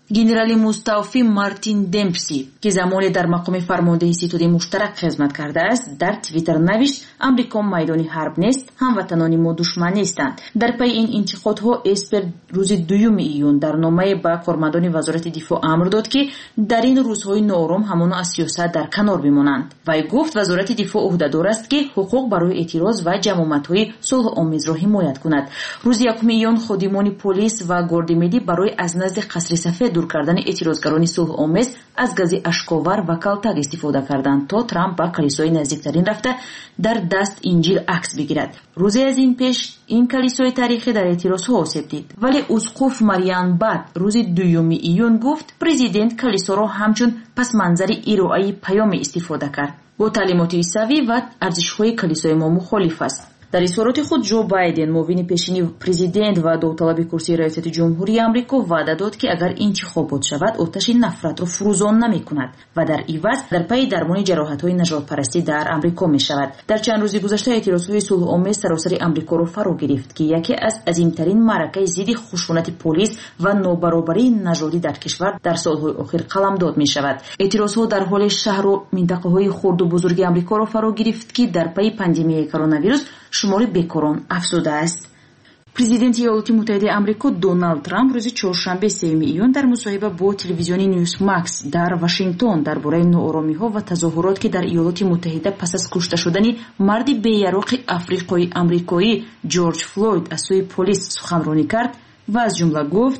генерали муставфӣ мартин демпси ки замоне дар мақоми фармондеҳи ситуди муштарак хизмат кардааст, дар твиттер навишт: амрико майдони ҳарб нест, ҳамватанони мо душман нестанд. дар пайи ин интиқодҳо эспер рӯзи дуюми июн дар номае ба кормандони вазорати дифоъ амр дод ки дар ин рӯзҳои ноором ҳамоно аз сиёсат дар канор бимонанд. вай гуфт вазорати дифоъ ӯҳдадор аст ки ҳуқуқ барои эътироз ва ҷамоматҳои сулҳуомезро ҳимоят кунад. рӯзи якуми июн ходимони полис ва гордимедӣ барои аз назди қасри сафед дур кардани эътирозгарони сулҳуомез аз гази ашковар ва калтак истифода карданд, то Трамп ба калисои наздиктарин рафта дар даст инҷил акс бигирад. рӯзе аз ин пеш ин калисои таърихӣ дар эътирозҳо осеб дид, вале усқуф Мариан Бад рӯзи дуюми июн гуфт президент калисоро ҳамчун пасманзари ироаи паёме истифода кард. бо таълимоти исавӣ ва арзишҳои калисои мо мухолиф аст. дар изҳороти худ Ҷо Байден, муовини пешини президент ва довталаби курсии раёсати ҷумҳурии амрико ваъда дод ки агар интихобот шавад, оташи нафратро фурӯзон намекунад ва дар иваз дар пайи дармони ҷароҳатҳои нажодпарастӣ дар амрико мешавад. дар чанд рӯзи гузашта эътирозҳои сулҳуомез саросари амрикоро фаро гирифт ки яке аз азимтарин маъракаи зидди хушунати полис ва нобаробарии нажодӣ дар кишвар дар солҳои охир қаламдод мешавад. эътирозҳо дар ҳоле шаҳру минтақаҳои хурду бузурги амрикоро фаро гирифт ки дар пайи пандемияи коронавирус шумори бекорон афзуда аст. президенти иёлоти муттаҳидаи амрико Доналд Трамп рӯзи чоршанбе сеюми июн дар мусоҳиба бо телевизиони Newsmax дар Вашингтон дар бораи нооромиҳо ва тазоҳурот ки дар иёлоти муттаҳида пас аз кушта шудани марди беяроқи африқои амрикоӣ Ҷорҷ Флойд аз сӯи полис суханронӣ кард ва аз ҷумла гуфт: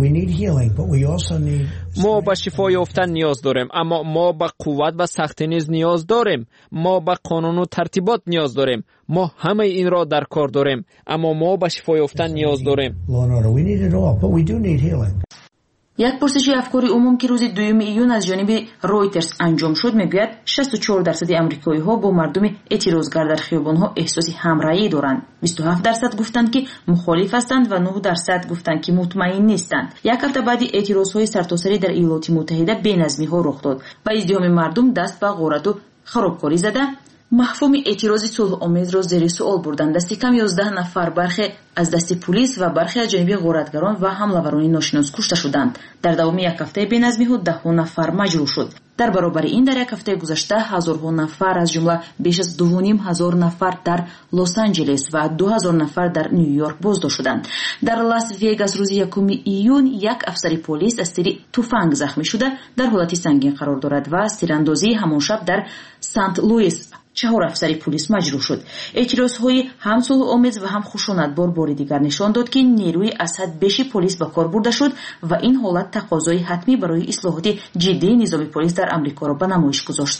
мо ба шифо ёфтан ниёз дорем, аммо мо ба қувват ва сахтӣ низ ниёз дорем. мо ба қонуну тартибот ниёз дорем. мо ҳамаи инро дар кор дорем, аммо мо ба шифо ёфтан ниёз дорем. як пурсиши афкори умум ки рӯзи дуюми июн аз ҷониби Reuters анҷом шуд мегӯяд шасту чор дарсади амрикоиҳо бо мардуми эътирозгар дар хиёбонҳо эҳсоси ҳамраҳӣ доранд. бисту ҳафт дарсад гуфтанд ки мухолиф ҳастанд ва нӯҳ дарсад гуфтанд ки мутмаин нестанд. як ҳафта баъди эътирозҳои сартосарӣ дар иёлоти муттаҳида беназмиҳо рух дод ва издиҳоми мардум даст ба ғорату харобкорӣ зада мафҳуми эътирози сулҳуомезро зери суол бурданд. дасти кам ёздаҳ нафар бархе аз дасти полис ва бархе аз ҷониби ғоратгарон ва ҳамлаварони ношинос кушта шуданд. дар давоми як ҳафтаи беназмиҳо даҳҳо нафар маҷрӯҳ шуд. дар баробари ин дар як ҳафтаи гузашта ҳазорҳо нафар аз ҷумла беш аз дувоним ҳазор нафар дар Лос-Анҷелес ва ду ҳазор нафар дар Нью-Йорк боздошт шуданд. дар Лас-Вегас рӯзи якуми июн як афсари полис аз тири туфанг захмӣ шуда дар ҳолати сангин қарор дорад ва аз тирандозии ҳамон шаб дар Сант-Луис чаҳор афсари полис маҷрӯҳ шуд. эътирозҳои ҳам сулҳуомез ва ҳам хушунатбор бори дигар нишон дод ки нерӯи аз ҳад беши полис ба кор бурда шуд ва ин ҳолат тақозои ҳатмӣ барои ислоҳоти ҷиддии низоми полис дар амрикоро ба намоиш гузошт.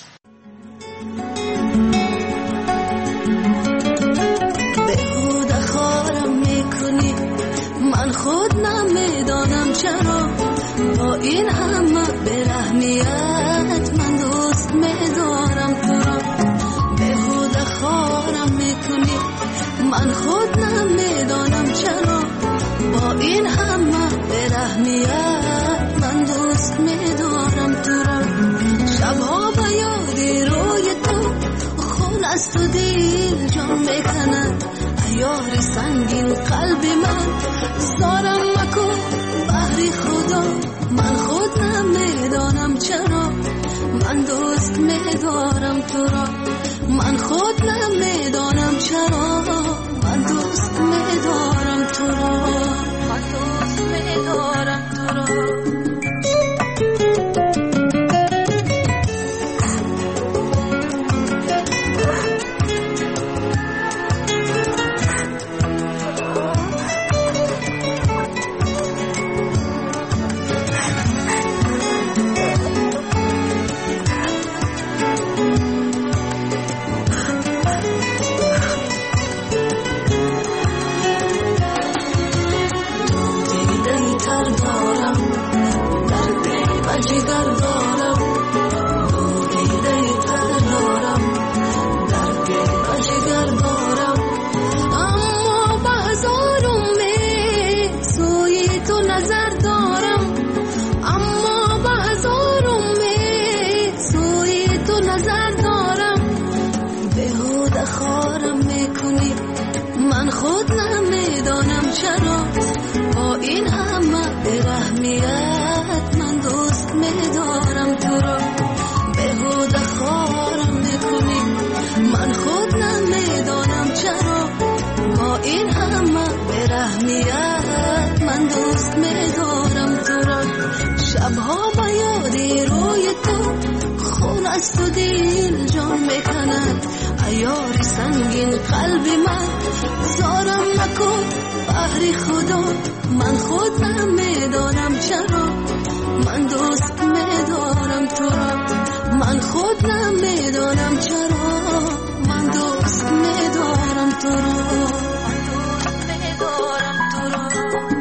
من خود نمیدانم چرا با این همه برحمیت من دوست میدارم تو را بهوده خارم میکنی من خود نمیدانم چرا با این همه برحمیت من دوست میدارم تو را شبها به یادی روی تو خون از تو دل جان میکند یار سنگین قلب من زارم مکن بحری خدا من خود نمیدانم چرا من دوست میدارم تو را من خود نمیدانم چرا من دوست میدارم تو را من دوست میدارم تو را من خود نمیدانم چرا با این همه برحمیت من دوست میدارم تو را بهوده خارم میکنی من خود نمیدانم چرا با این همه برحمیت من دوست میدارم تو را شبها با یادی روی تو خون از تو دل جان میکند عیار سنگین قلبی من زارم نکن بحری خدا من خود نمیدانم چرا من دوست میدارم تو را من خود نمیدانم چرا من دوست میدارم تو را میدارم تو را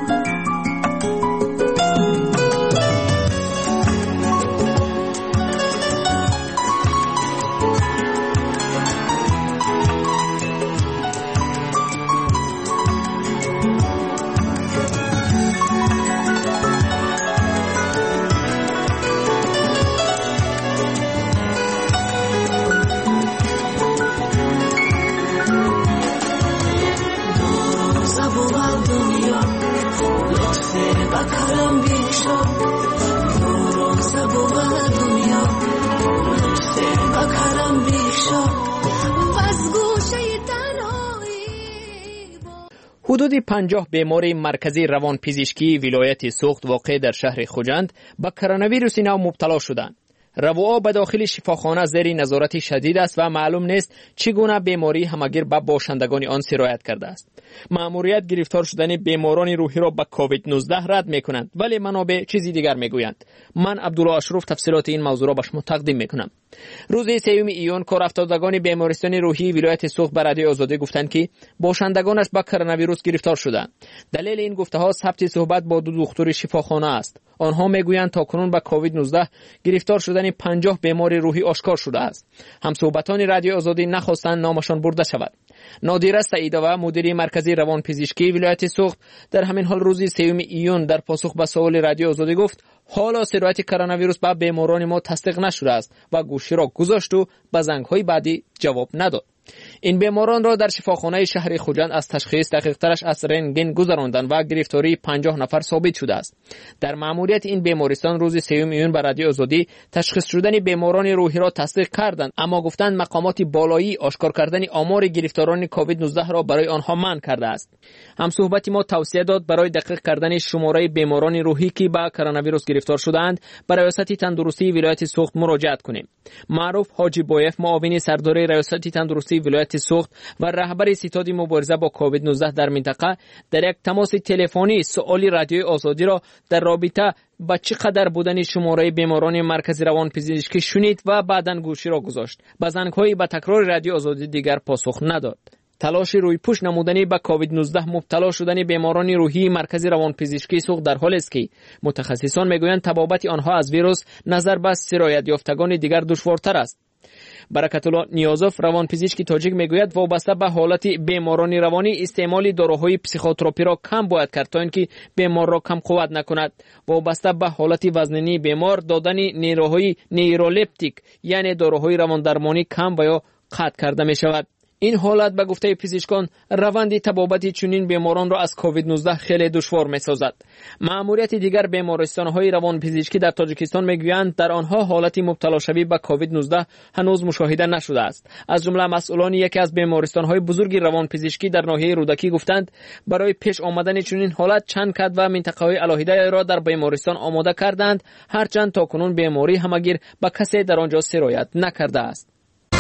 حدود پنجاه بیمار مرکزی روانپزشکی ولایت سوخت واقع در شهر خوجند به کرونا ویروس نو مبتلا شدند. روعه به داخل شفاخانه زیر نظارت شدید است و معلوم نیست چگونه بیماری همگیر به باشندگان آن سرایت کرده است. مأموریت گرفتار شدن بیماران روحی را به کووید نوزده رد میکنند ولی منابع چیزی دیگر میگویند. من عبدالله اشرف تفصیلات این موضوع را به شما تقدیم میکنم. روز سوم ایون کارافتادگان بیمارستان روحی ولایت سوخت به رادیو آزادی گفتند که باشندگانش به کرونا ویروس گرفتار شدند. دلیل این گفته ها ثبت صحبت با دو دکتر شفاخانه است. آنها میگویند تاکنون به کووید نوزده گرفتار شدن پنجاه بیمار روحی آشکار شده است. همصحبتان رادیو آزادی نخواستند نامشان برده شود. نادیره سعیدова مدیر مرکزی روانپزشکی ولایت سوخت در همین حال روز سوم ایون در پاسخ به سوال رادیو آزادی گفت حالا سرایت کرونا ویروس به بیماران ما تصدیق نشده است و گوشی را گذاشت و به زنگ‌های بعدی جواب نداد. این بیماران را در شفاخانه شهر خوجند از تشخیص دقیق‌ترش از رنتگن گذراندند و گرفتاری پنجاه نفر ثابت شده است. در مأموریت این بیمارستان روز سوم ایون بر رادیو آزادی تشخیص شدن بیماران روحی را تصدیق کردند، اما گفتند مقامات بالایی آشکار کردن آمار گرفتاران کووید نوزده را برای آنها منع کرده است. همصحبت ما توصیه داد برای دقیق کردن شماره بیماران روحی که با کرونا ویروس گرفتار شدند به ریاست تندرستی ولایت سوخت مراجعت کنیم. معروف حاجی بویف معاون سردار ریاست تندرستی ولایت سوخت و رهبر ستاد مبارزه با کووید نوزده در منطقه در یک تماس تلفنی سوالی رادیوی آزادی را در رابطه با چقدر بودن شماره بیماران مرکز روانپزشکی شنید و بعداً گوشی را گذاشت. با زنگ‌های با تکرار رادیو آزادی دیگر پاسخ نداد. تلاش روی پوش نمودنی به کووید نوزده مبتلا شدن بیماران روحی مرکز روانپزشکی سوخت در حالی است که متخصصان میگویند تبابت آنها از ویروس نظر به سرایت یافتگان دیگر دشوارتر است. برکت الله نیازوف روانپزشک تاجیک میگوید وابسته به حالت بیماران روانی استعمال داروهای پسیخوتراپی را کم باید کرد تا اینکه بیمار را کم قوت نکند. وابسته به حالت وزنی بیمار دادن نیروهای نیرولیپتیک یعنی داروهای رواندرمانی کم و یا قطع کرده می شود. این حالت به گفته پزشکان روند تبابت چنین بیماران را از کووید نوزده خیلی دشوار می‌سازد. مأموریت دیگر بیمارستان‌های روانپزشکی در تاجیکستان می‌گویند در آنها حالت مبتلا شوی به کووید نوزده هنوز مشاهده نشده است. از جمله مسئولان یکی از بیمارستان‌های بزرگ روانپزشکی در ناحیه رودکی گفتند برای پیش آمدن چنین حالت چند کد و منطقه‌های علاهیده را در بیمارستان آماده کردند، هرچند تاکنون بیماری همگیر به کسی در آنجا سرایت نکرده است.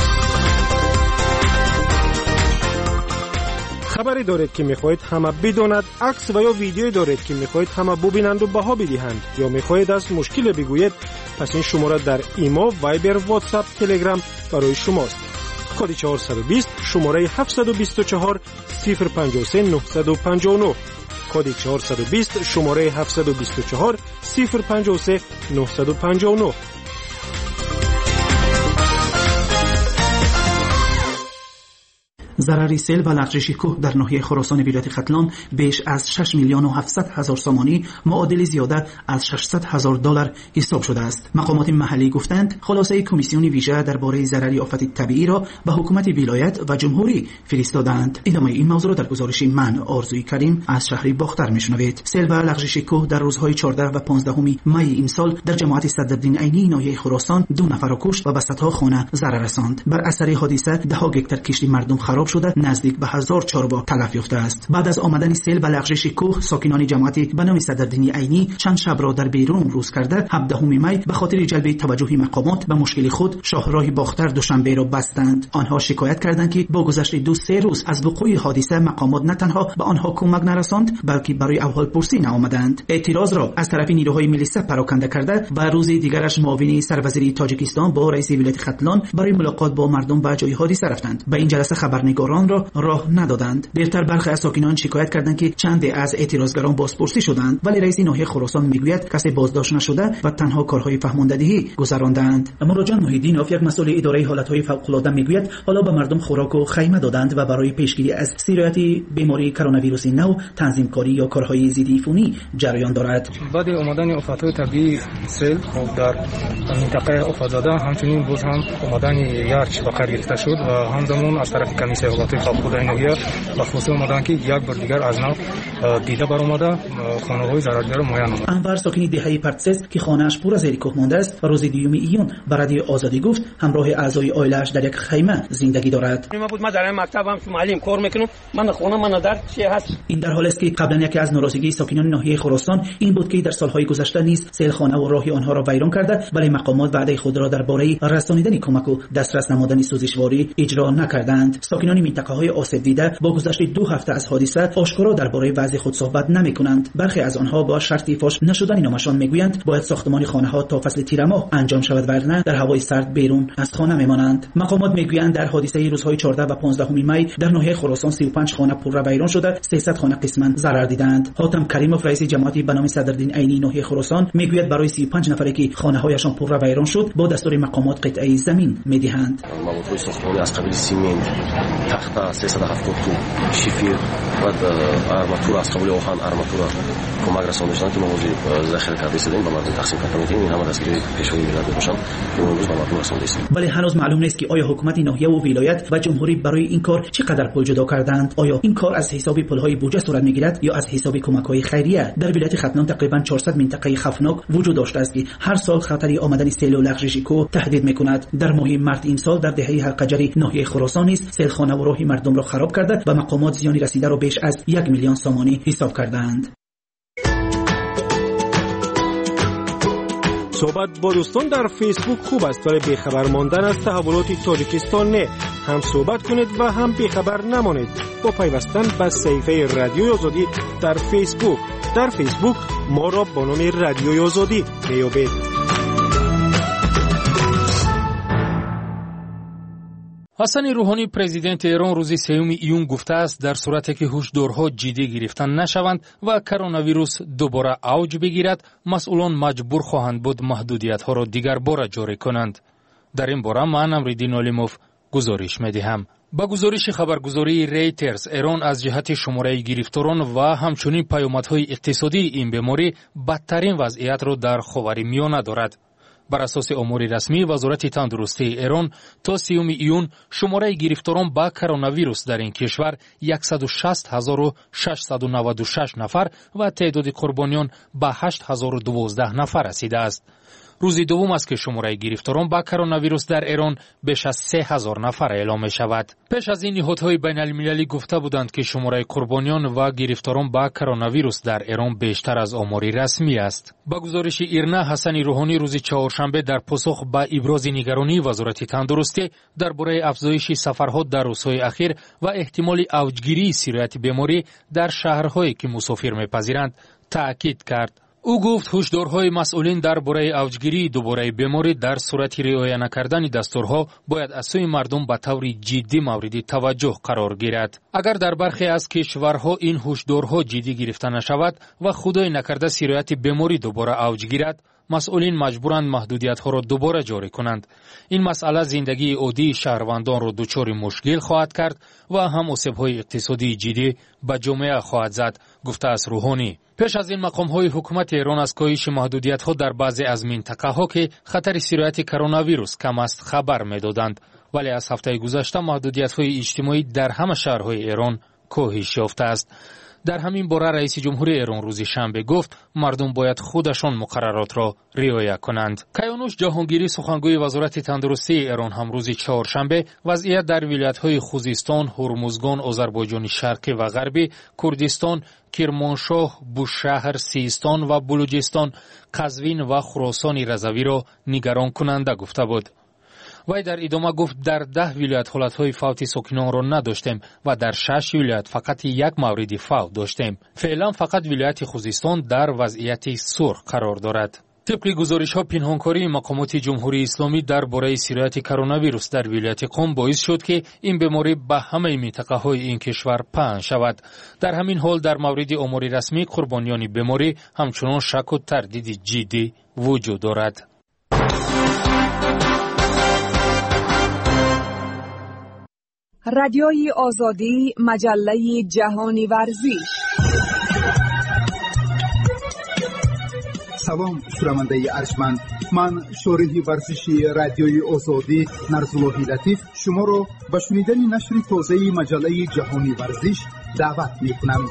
خبری دارید که میخواهید همه بداند، عکس و یا ویدیویی دارید که میخواهید همه ببینند و بها بدهند، یا میخواهید از مشکل بگویید، پس این شماره در ایمو، وایبر، واتساپ، تلگرام برای شماست. کد چهارصد و بیست شماره هفتصد و بیست و چهار صفر پنجاه و سه نهصد و پنجاه و نه. کد چهارصد و بیست شماره هفتصد و بیست و چهار صفر پنجاه و سه نهصد و پنجاه و نه. ضرر سیل و لغزش کوه در ناحیه خراسان ولایت ختلان بیش از شش میلیون و هفتصد هزار سامانی معادل زیاده از ششصد هزار دلار حساب شده است. مقامات محلی گفتند خلاصه کمیسیون ویژه درباره ضرر آفت طبیعی را به حکومت ولایت و جمهوری فرستادند. ادامه این موضوع را در گزارش من آرزوی کریم از شهر باختر میشنوید. سیل و لغزش کوه در روزهای چهارده و پانزده می امسال در جماعت صدرالدین عینی ناحیه خراسان دو نفر را کشت و به صدها خانه ضرر رساند. بر اثر حادثه ده ها هکتار کشتی مردم خراب شده، نزدیک به هزار چارپا تلف یافته است. بعد از آمدن سیل و لغزش کوه، ساکنان جماعت به نام صدرالدین عینی چند شب را در بیرون روز کرده، هفدهم می به خاطر جلب توجه مقامات به مشکل خود شاهراه باختر دوشنبه را بستند. آنها شکایت کردند که با گذشت دو سه روز از وقوع حادثه مقامات نه تنها به آنها کمک نرساند، بلکه برای احوال پرسی نآمدند. اعتراض را از طرف نیروهای ملی پراکنده کرده و روز دیگرش معاون سروزیر تاجیکستان با رئیس ولایت ختلان برای ملاقات با مردم به جای حادثه رفتند. به این جلسه خبرنگاران را راه ندادند. دیرتر برخی از ساکنان شکایت کردند که چند از اعتراضگران بازپرسی شدند، ولی رئیس ناحیه خراسان میگوید کسی بازداشت نشده و تنها کارهای فهماندهی گذراندند. مراجع محیدینوف، یک مسئول اداره حالتهای فوق‌العاده، میگوید حالا به مردم خوراک و خیمه دادند و برای پیشگیری از سرایت بیماری کرونا ویروس نو تنظیمکاری یا کارهای ضد عفونی جریان دارد. بعد اومدن آفت‌های طبیعی سیل در منطقه افتاده، همچنین باز هم اومدن یارچ به کار گرفته شد و همزمان از طرف کمیسیون حالتهای فوق‌العاده ناحیه به خصوص اومدن که یک بار دیگر از نو دیده بر اومده خانه‌های ضررده را معاین نمود. انور ساکن دهه پرتسس که خانه‌اش پر از زیر کوه مانده است و روز دیوم ایون به رادیو آزادی گفت همراه اعضای عائله‌اش در یک خیمه زندگی دارد. من بود ما در مکتبم که معلم کار میکنم، من خونه من در چی هست. این در حالی است که قبلا یکی از ناراضگی ساکنان ناحیه خراسان این بود که در سالهای گذشته نیز سیل خانه و راه آنها را ویران کرده، ولی مقامات وعده خود را درباره رسانیدن کمک و دسترس نمودن سوزشواری اجرا نکردند. ساکنان منطقه‌های آسیب دیده با گذشت دو هفته از حادثه آشکارا درباره وضع خود صحبت نمی‌کنند. برخی از آنها با شرط فاش نشدن نامشان میگویند باید ساختمان خانه‌ها تا فصل تیر ماه انجام شود، ورنه در هوای سرد بیرون از خانه میمانند. مقامات میگویند در حادثه روزهای چهارده و پانزده می در ناحیه خراسان سی و پنج خانه پر ویران شده، سیصد خانه قسماً ضرر دیدند. حاتم کریموف رئیس جماعتی به نام صدرالدین عینی ناحیه خراسان میگوید برای سی و پنج نفری که خانه‌هایشان پر ویران شد با دستور مقامات قطعه زمین میدهند. موضوع ساختمانی از قبیل سیمنت، تخته سیصد و هفتاد توم، شیفیر و آرماتور از قبیل آهن آرماتور کمک رسانده شدند که موضوع ذخیره کرده شدیم به مردم تقسیم کرده می‌کنیم. این هم دستگیری پیشوایی ملت باشند که امروز به مردم رسانده است. ولی هنوز معلوم نیست که آیا حکومت ناحیه و ولایت و جمهوری برای این کار چقدر پول جدا کردند. آیا این کار از حساب پول‌های بودجه صورت می‌گیرد یا از حساب کمک‌های خیریه؟ در ولایت ختلان تقریباً چهارصد منطقه خطرناک وجود داشته است که هر سال خطر آمدن سیل و لغزش کوه تهدید می‌کند. در ماه مارس امسال در دهه حلقجری ناحیه خراسان نیز سیل خانه و راه مردم را خراب کرده و مقامات زیانی رسیده را بیش از یک میلیون سامانی حساب کردند. صحبت با دوستان در فیسبوک خوب است، ولی بیخبر ماندن از تحولات تاجیکستان نه. هم صحبت کنید و هم بیخبر نمانید با پیوستن به صفحه رادیوی آزادی در فیسبوک. در فیسبوک ما را با نام رادیوی آزادی بیابید. حسن روحانی پرزیدنت ایران روز سوم ایون گفته است در صورتی که هشدارها جدی گرفته نشوند و کرونا ویروس دوباره اوج بگیرد، مسئولان مجبور خواهند بود محدودیت‌ها را دیگر بار جاری کنند. در این باره من امریدین علیموف گزارش می‌دهم. با گزارش خبرگزاری ریترز، ایران از جهت شماره گرفتاران و همچنین پیامدهای اقتصادی این بیماری بدترین وضعیت را در خاورمیانه دارد. بر اساس امور رسمی وزارت تندرستی ایران تا سیوم ایون شماره گرفتاران با کرونا ویروس در این کشور صد و شصت هزار و ششصد و نود و شش نفر و تعداد قربانیان به هشت هزار و دوازده نفر رسیده است. روز دوم است که شماره گرفتاران با کرونا ویروس در ایران بیش از سه هزار نفر اعلام می شود. پیش از این نهادهای بین المللی گفته بودند که شماره قربانیان و گرفتاران با کرونا ویروس در ایران بیشتر از آمار رسمی است. با گزارش ایرنا، حسن روحانی روز چهارشنبه در پاسخ به ابراز نگرانی وزارت تندرستی درباره افزایش سفرها در روزهای اخیر و احتمال اوجگیری سرایت بیماری در شهرهایی که مسافر می‌پذیرند تأکید کرد. او گفت هشدارهای مسئولین درباره اوجگیری دوباره بیماری در صورت رعایت نکردن دستورها باید از سوی مردم به طور جدی مورد توجه قرار گیرد. اگر در برخی از کشورها این هشدارها جدی گرفته نشود و خدای نکرده سرایت بیماری دوباره اوج گیرد، مسئولین مجبورند محدودیت‌ها را دوباره جاری کنند. این مسئله زندگی عادی شهروندان را دچار مشکل خواهد کرد و هم آسیب‌های اقتصادی جدی به جامعه خواهد زد، گفته است روحانی. پیش از این مقام‌های حکومت ایران از کاهش محدودیت‌ها در بعضی از منطقه‌ها که خطر سرایت کرونا ویروس کم است خبر می‌دادند، ولی از هفته گذشته محدودیت‌های اجتماعی در همه شهرهای ایران کاهش یافته است. در همین باره رئیس جمهوری ایران روز شنبه گفت مردم باید خودشان مقررات را رعایت کنند. کیانوش جهانگیری سخنگوی وزارت تندرستی ایران هم روز چهارشنبه وضعیت در ولایت‌های خوزستان، هرمزگان، آذربایجان شرقی و غربی، کردستان، کرمانشاه، بوشهر، سیستان و بلوچستان، قزوین و خراسان رضوی را نگران کننده گفته بود. وی در ادامه گفت در ده ولایت حالتهای فوت ساکنان را نداشتیم و در شش ولایت فقط یک مورد فوت داشتیم. فعلا فقط ولایت خوزستان در وضعیت سرخ قرار دارد. طبق گزارش‌ها پنهانکاری مقامات جمهوری اسلامی درباره سرایت کرونا ویروس در ولایت قم باعث شد که این بیماری به همه منطقه‌های این کشور پهن شود. در همین حال در مورد آمار رسمی قربانیان بیماری همچنان شک و تردید جدی وجود دارد. رادیوی آزادی، مجله جهانی ورزش. سلام شنونده ارجمند، من شارح ورزشی رادیوی آزادی نرزالله لطیف شما را به شنیدن نشر تازه مجله جهانی ورزش دعوت می‌کنم.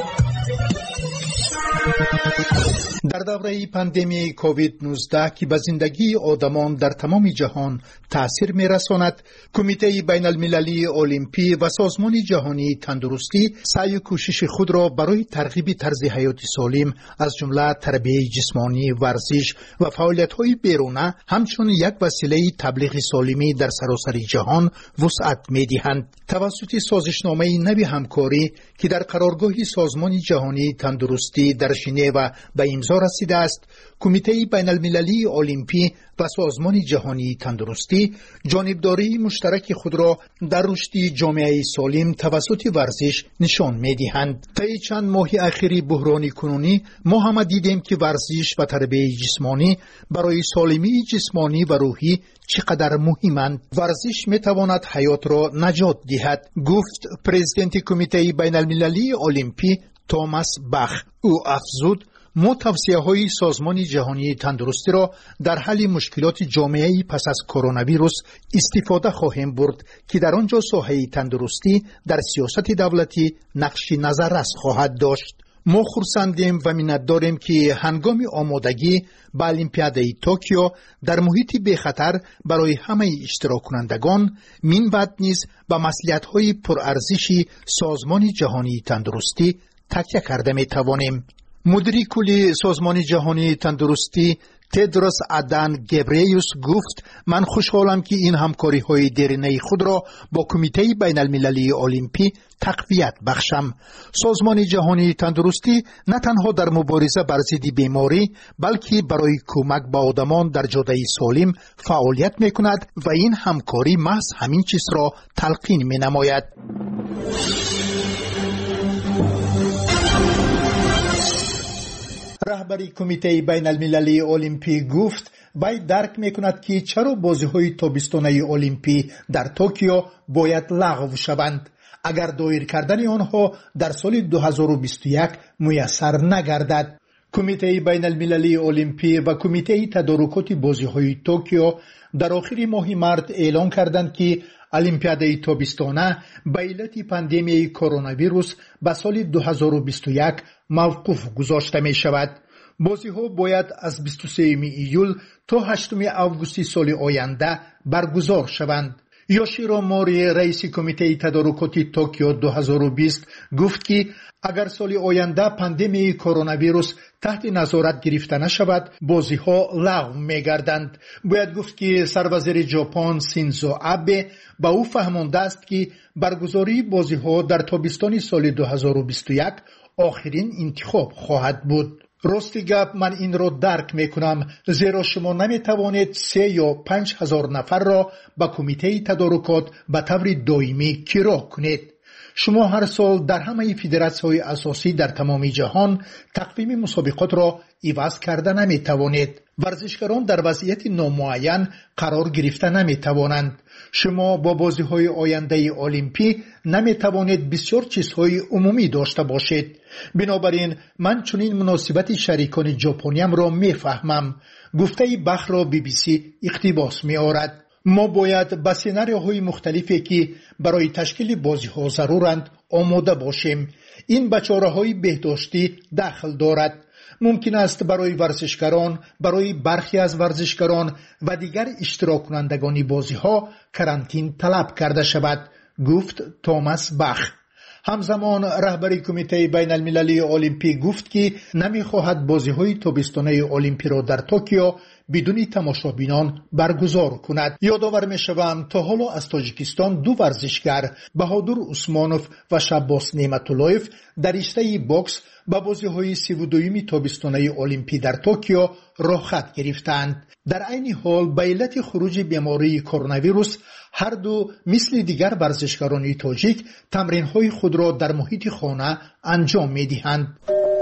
در دوره پاندمی کووید نوزده که به زندگی آدمان در تمام جهان تأثیر می‌رساند، کمیته بین المللی المپی و سازمان جهانی تندرستی سعی و کوشش خود را برای ترغیب طرز حیات سالم از جمله تربیت جسمانی، ورزش و فعالیت‌های بیرونه همچون یک وسیله تبلیغ سالمی در سراسر جهان وسعت می‌دهند. توسط سازشنامه نوی همکاری که در قرارگاه سازمان جهانی تندرستی در ژنو به امضا رسیده است، کمیته بین المللی المپی و سازمان جهانی تندرستی جانبداری مشترک خود را در رشد جامعه سالم توسط ورزش نشان می‌دهند. طی چند ماه اخیر بحران کنونی ما هم دیدیم که ورزش و تربیت جسمانی برای سالمی جسمانی و روحی چقدر مهمند. ورزش میتواند حیات را نجات دهد، گفت پرزیدنت کمیته بین المللی المپی توماس باخ. او افزود ما توصیه های سازمان جهانی تندرستی را در حل مشکلات جامعه پس از کرونا ویروس استفاده خواهیم برد که در آنجا ساحه تندرستی در سیاست دولتی نقش نظررس خواهد داشت. ما خرسندیم و منت داریم که هنگام آمادگی به المپیادای توکیو در محیطی بخطر برای همه اشتراک کنندگان من بعد نیز به مصلحت‌های پرارزشی سازمان جهانی تندرستی تکیه کرده می توانیم. مدیر کلی سازمان جهانی تندرستی تدروس ادان گبریوس گفت من خوشحالم که این همکاری های دیرینه خود را با کمیته بین المللی المپی تقویت بخشم. سازمان جهانی تندرستی نه تنها در مبارزه بر ضد بیماری بلکه برای کمک به آدمان در جاده سالم فعالیت می کند و این همکاری محض همین چیز را تلقین می نماید. رهبری کمیته بین المللی المپی گفت باید درک میکند که چرا بازی‌های تابستانه المپی در توکیو باید لغو شوند اگر دایر کردن آنها در سال دو هزار و بیست و یک میسر نگردد. کمیته بین المللی المپی و کمیته تدارکات بازی‌های توکیو در آخر ماه مارس اعلام کردند که المپیادای تابستانه به علت پاندمی کرونا ویروس به سال دو هزار و بیست و یک موقوف گذاشته می شود. بازی ها باید از بیست و سوم ایول تا هشتم آگوست سال آینده برگزار شوند. یوشیرو موری رئیس کمیته تدارکات توکیو دو هزار و بیست گفت که اگر سال آینده پاندمی کرونا ویروس تحت نظارت گرفته نشود بازی ها لغو می گردند. باید گفت که سروزیر ژاپن سینزو آبه با او فهمانده است که برگزاری بازی ها در تابستان سال دو هزار و بیست و یک آخرین انتخاب خواهد بود. راستی گپ من این را درک میکنم زیرا شما نمیتوانید سه یا پنج هزار نفر را به کمیته تدارکات به طور دائمی کرا کنید. شما هر سال در همه فدراسی‌های اساسی در تمام جهان تقویم مسابقات را عوض کرده نمی توانید. ورزشکاران در وضعیت نامعین قرار گرفته نمی توانند. شما با بازی‌های آینده المپی نمی توانید بسیار چیزهای عمومی داشته باشید. بنابراین من چنین مناسبت شریکان ژاپنیم را می فهمم. گفته بخ را بی بی سی اقتباس می آورد. ما باید با سناریوهای مختلفی که برای تشکیل بازی‌ها ضرورند آماده باشیم. این به چاره‌های بهداشتی دخل دارد. ممکن است برای ورزشکاران، برای برخی از ورزشکاران و دیگر اشتراک کنندگان بازی‌ها کرانتین طلب کرده شود، گفت توماس باخ. همزمان رهبری کمیته بین المللی المپی گفت که نمی‌خواهد بازی‌های تابستانه المپی را در توکیو بدون تماشابینان برگزار کند. یادآور می‌شوم تا حالا از تاجیکستان دو ورزشکار بهادر عثمانوف و شباس نعمت‌اللهیف در رشته باکس با بازی‌های سی و دوم تابستانه المپی در توکیو رخصت گرفتند. در عین حال به علت خروج بیماری کرونا ویروس هر دو مثل دیگر ورزشکاران تاجیک تمرین‌های خود را در محیط خانه انجام می‌دهند.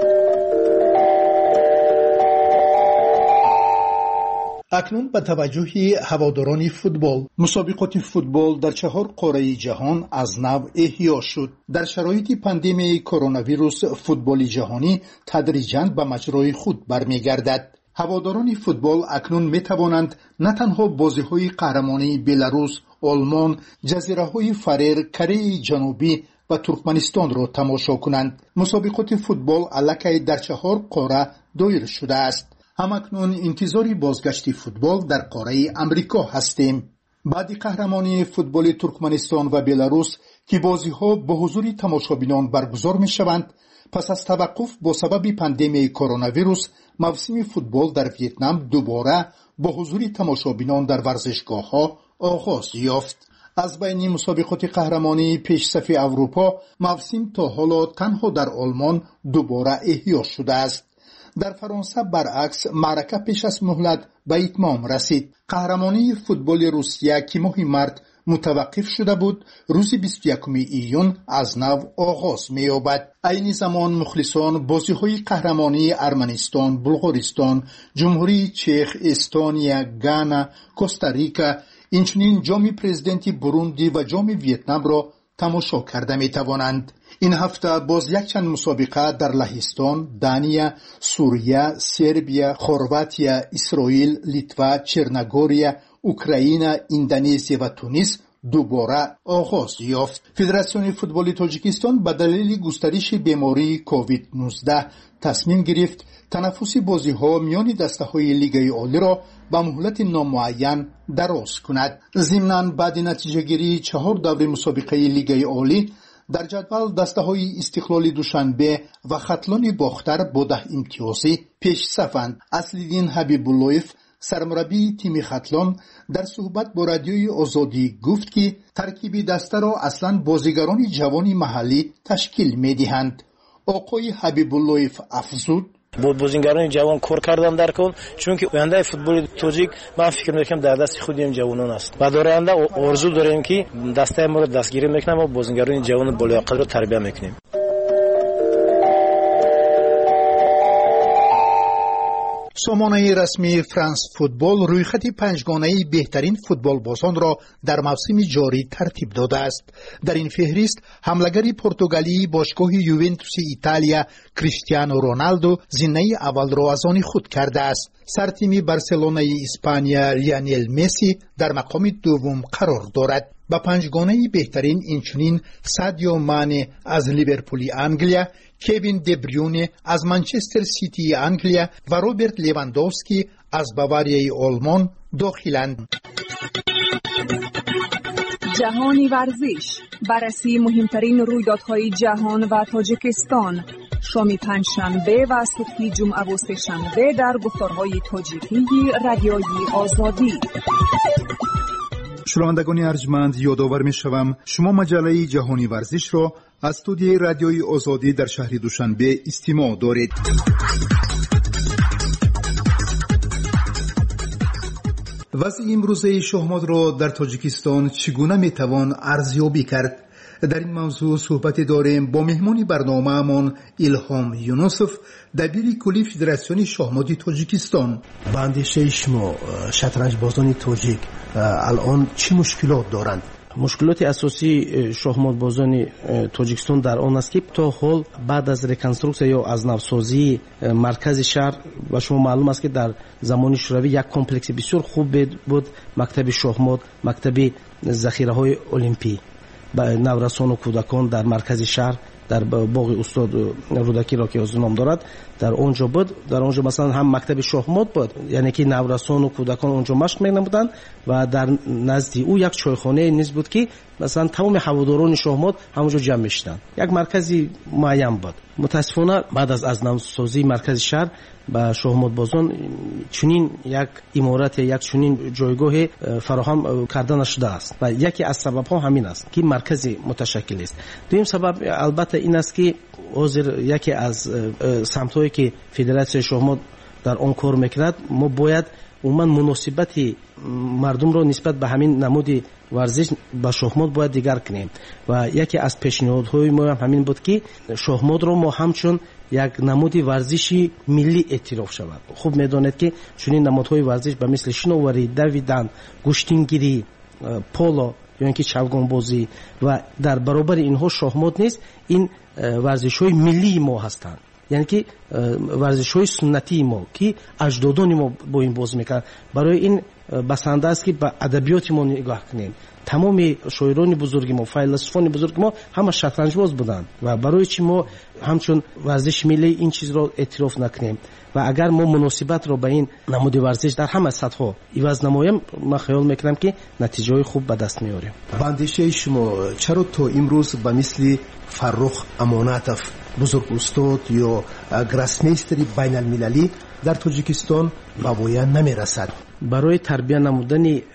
اکنون به توجه هواداران فوتبال، مسابقات فوتبال در چهار قاره جهان از نو احیا شد. در شرایط پاندمی کرونا ویروس فوتبال جهانی تدریجاً به مجرای خود برمیگردد. هواداران فوتبال اکنون می توانند نه تنها بازی‌های قهرمانی بلاروس، آلمان، جزیره‌های فرر، کره جنوبی و ترکمنستان را تماشا کنند. مسابقات فوتبال الکی در چهار قاره دایر شده است. همکنون انتظار بازگشت فوتبال در قاره امریکا هستیم. بعد قهرمانی فوتبال ترکمنستان و بلاروس که بازی‌ها با حضور تماشابینان برگزار می‌شوند، پس از توقف با سبب پاندمی کرونا ویروس موسم فوتبال در ویتنام دوباره با حضور تماشابینان در ورزشگاه‌ها آغاز یافت. از بین مسابقات قهرمانی پیش صف اروپا موسم تا حالا تنها در آلمان دوباره احیا شده است. در فرانسه برعکس معرکه پیش از مهلت به اتمام رسید. قهرمانی فوتبال روسیه که ماه مارس متوقف شده بود روز بیست و یکم ایون از نو آغاز می‌یابد. عین زمان مخلصان بازی‌های قهرمانی ارمنستان، بلغارستان، جمهوری چک، استونیا، گانا، کوستاریکا، اینچنین جام پرزیدنتی بروندی و جام ویتنام را تماشا کرده می‌توانند. این هفته باز یک چند مسابقه در لهستان، دانیا، سوریه، سربیا، خرواتیا، اسرائیل، لیتوا، چرنگوریا، اوکراین، اندونزی و تونس دوباره آغاز یافت. فدراسیون فوتبال تاجیکستان به دلیل گسترش بیماری کووید نوزده تصمیم گرفت تنفس بازی‌ها میان دسته‌های لیگ عالی را به مهلت نامعین دراز کند. ضمناً بعد نتیجه‌گیری چهار دور مسابقه لیگ عالی در جدول دسته‌های استقلال دوشنبه و ختلان باختر با ده امتیازی پیش صفند. اصل‌الدین حبیب‌اللهیف سرمربی تیم ختلان در صحبت با رادیوی آزادی گفت که ترکیب دسته را اصلاً بازیگران جوان محلی تشکیل می‌دهند. آقای حبیب‌اللهیف افزود: بود بازیگران جوان کار کردن در کن، چون که آینده فوتبال تاجیک من فکر میکنم در دست خود این جوانان است و در آینده آرزو داریم که دسته ما را دستگیری میکنیم و بازیگران جوان بالیاقت را تربیت میکنیم. سامانه رسمی فرانس فوتبال رویخط پنجگانه بهترین فوتبال بازان را در موسم جاری ترتیب داده است. در این فهرست حمله‌گر پرتغالی باشگاه یوونتوس ایتالیا کریستیانو رونالدو زینه اول را از آن خود کرده است. سرتیم بارسلونا اسپانیا لیونل مسی در مقام دوم قرار دارد. با پنجگانه بهترین اینچنین سادیو مانه از لیورپول انگلیا، کوین دبریونه از منچستر سیتی انگلیا و روبرت لیواندوفسکی از باواریای آلمان داخلند. جهانی ورزش، بررسی مهمترین رویدادهای جهان و تاجیکستان، شام پنجشنبه و صبح جمعه و سه‌شنبه در گفتارهای تاجیکی رادیوی آزادی. شنوندگان ارجمند، یادآور می‌شوم شما مجله جهانی ورزش را از استودیوی رادیوی آزادی در شهر دوشنبه استماع دارید. وضع امروزه شهمات را در تاجیکستان چگونه میتوان ارزیابی کرد؟ در این موضوع صحبت داریم با مهمانی برنامه‌مان ایلهام یونوسف، دبیر کلی فدراسیون شахمات تاجیکستان. به اندیشه شما شطرنج بازان تاجیک الان چه مشکلات دارند؟ مشکلات اساسی شахمات بازان تاجیکستان در آن است که تا حال بعد از ریکنسترکسیون یا از نوسازی مرکز شهر و شما معلوم است که در زمان شوروی یک کمپلکس بسیار خوب بود، مکتب شахمات، مکتب ذخیره های المپی با نورسان و کودکان در مرکز شهر در باغ استاد رودکی را که از نام دارد در اونجا بود. در اونجا مثلا هم مکتب شахمات بود، یعنی که نورسان و کودکان اونجا مشق می‌نمودند و در نزد او یک چایخانه نیز بود که مثلا تمام هواداران شахمات همونجا جمع می‌شدند. یک مرکزی معین بود. متاسفانه بعد از از نوسازی مرکز شهر با شахمات بازان چنین یک امارت یک چنین جایگاه فراهم کرده نشده است و یکی از سبب‌ها همین است که مرکز متشکل است. دوم سبب البته این است که حاضر یکی از سمت‌هایی که فدراسیون شахمات در آن کار می‌کند، ما باید عموما مناسبت مردم را نسبت به همین نمود ورزش با شахمات باید دیگر کنیم و یکی از پیشنهادهای ما همین بود که شахمات را ما همچون یک نمود ورزشی ملی اعتراف شود. خوب میدانید که چنین نمادهای ورزش به مثل شناوری، دویدن، گشتینگیری، پولو یا اینکه چوگان بازی و در برابر اینها شахمات نیست، این ورزش‌های ملی ما هستند، یعنی که ورزش‌های سنتی ما که اجدادان ما با این بازی می‌کردند. برای این بسنده است که به ادبیات ما نگاه کنیم. تمام شاعران بزرگ ما، فیلسوفان بزرگ ما همه شطرنج باز بودند و برای چی ما همچون ورزش ملی این چیز را اعتراف نکنیم و اگر ما مناسبت را به این نمود ورزش در همه سطح‌ها عوض نماییم، ما خیال میکنم که نتیجه خوب به دست میاریم. به اندیشه شما چرا تا امروز به مثل فرخ امانتوف بزرگ استاد یا گراسمیستر بین المللی در تاجیکستان به وای نمیرسد؟ برای تربیت نمودن یک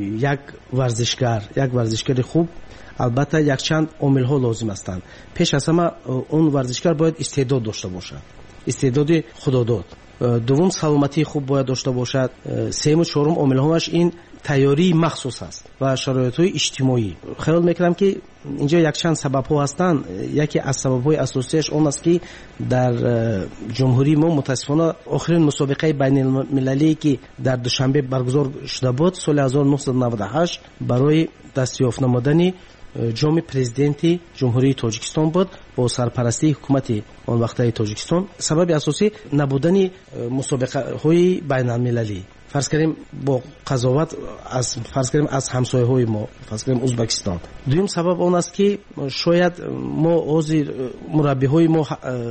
ورزشکار یک ورزشکار خوب البته یک چند عامل ها لازم هستند. پیش از همه اون ورزشکار باید استعداد داشته باشد، استعداد خداداد. دوم سلامتی خوب باید داشته باشد. سوم و چهارم عامل هاش این تیاری مخصوص است و شرایط های اجتماعی. خیال میکنم که اینجا یک چند سبب ها هستند. یکی از سبب های اساسیش اون است که در جمهوری ما متاسفانه آخرین مسابقه بین المللی که در دوشنبه برگزار شده بود سال هزار و نهصد و نود و هشت برای دستیافت نمودن جام پرزیدنتی جمهوری تاجیکستان بود با سرپرستی حکومت آن وقته تاجیکستان. سبب اساسی نبودن مسابقه های بین المللی، فرض کنیم با قضاوت از فرض کنیم از همسایه های ما، فرض کنیم ازبکستان. دوم سبب اون است که شاید ما حاضر مربی های ما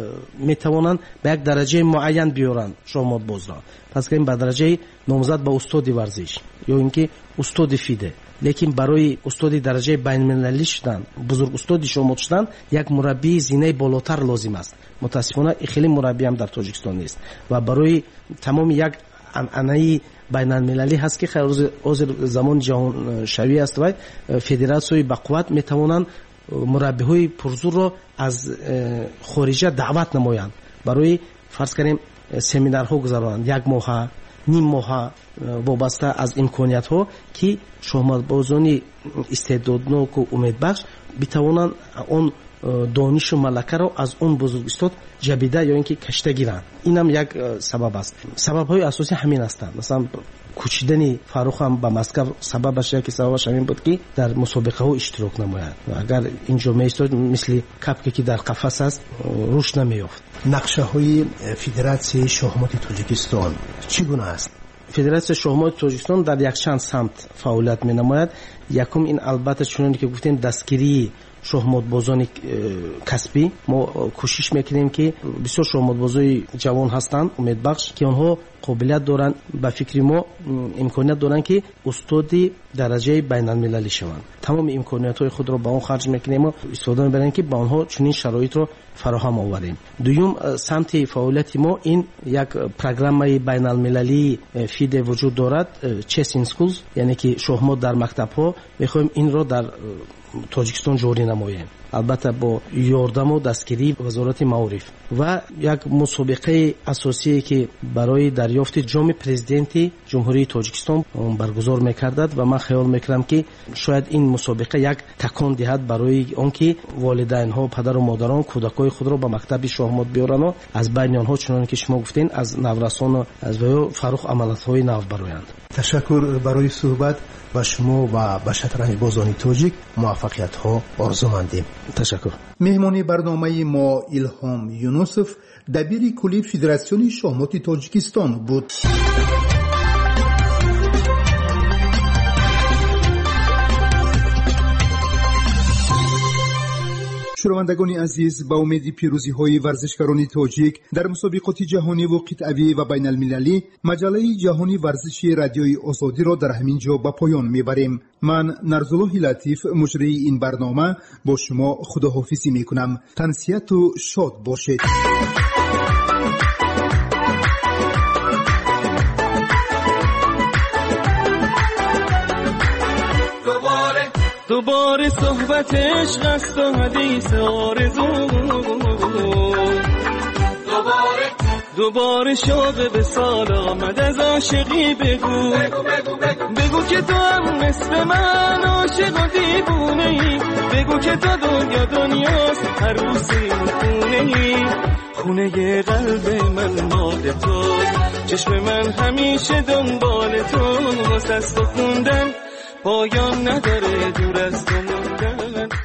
می توانند به یک درجه معین بیارند شахمات باز را، فرض کنیم به درجه نامزد به استاد ورزش یا اینکه استاد فیده، لیکن برای استاد درجه بین المللی شدن، بزرگ استاد شахمات شدن یک مربی زینه بالاتر لازم است. متاسفانه خیلی مربی هم در تاجیکستان نیست و برای تمام یک انعنه بین المللی هست که حاضر زمان جهان شوی است و فدراسیون با قوت می توانند مربی های پرزور را از خارجه دعوت نمایند برای فرض کنیم سمینارها گذارند، یک ماه نیم ماه وابسته از امکانیت ها که شахمات بازان استعدادناک و امیدبخش بتوانند اون دانش و ملکه را از اون بزرگ استاد جبیده یا اینکه کشته گیرند. این هم یک سبب است. سبب های اساسی همین هستند. مثلا کوچیدن فاروق هم به مسکو سببش یکی سببش همین بود که در مسابقه ها اشتراک نماید و اگر اینجا میستاد مثل کپکی که در قفس است روش نمیافت. نقشه های فدراسیون شахمات تاجیکستان چگونه است؟ فدراسیون شахمات تاجیکستان در یک چند سمت فعالیت می نماید. یکم این البته چون که گفتیم دستگیری شахمات بازان کسبی. ما کوشش میکنیم که بسیار شахمات بازای جوان هستند امیدبخش که آنها قابلیت دارند، به فکر ما امکانیت دارند که استاد درجه بین المللی شوند. تمام امکانیت های خود را با آن خرج میکنیم و استفاده میبریم که با آنها چنین شرایط را فراهم آوریم. دوم سمت فعالیت ما این یک پروگرام بین المللی فیده وجود دارد، چس این سکولز، یعنی که شахمات در مکتب ها میخوایم این را در تاجیکستان جاری نماییم، البته با یاردم و دستگیری وزارت معارف. و یک مسابقه اساسی که برای در دریافت جام پرزیدنت جمهوری تاجیکستان برگزار می‌کردد و من خیال می‌کنم که شاید این مسابقه یک تکان دهد برای آنکه والدین‌ها، پدر و مادران کودکای خود را به مکتب شاهمات بیارند و از بین آنها چنانکه که شما گفتین از نورسان از فروغ عملیات‌های نو برآیند. تشکر برای صحبت و شما و به شطرنج بازان تاجیک موفقیت‌ها آرزومندیم. تشکر. مهمان برنامه ما ایلهام یونوسف دبیر کلی فدراسیون شاهمات تاجیکستان بود. شنوندگان عزیز، با امید پیروزی های ورزشکاران تاجیک در مسابقات جهانی و قطعی و بین المللی، مجله جهانی ورزشی رادیوی آزادی را در همین جا به پایان میبریم. من نرزالله لطیف مجری این برنامه با شما خداحافظی میکنم. تنسیت و شاد باشید. دوباره صحبت عشق است و حدیث آرزو، دوباره دوباره شوق به سال آمد از عاشقی بگو بگو, بگو, بگو. بگو که تو هم مثل من عاشق و دیوونه ای، بگو که تو دنیا دنیاست هر روزی خونه ای، خونه قلب من مال تو، چشم من همیشه دنبال تو، واسه است و خوندن پایان نداره دور از تو موندن.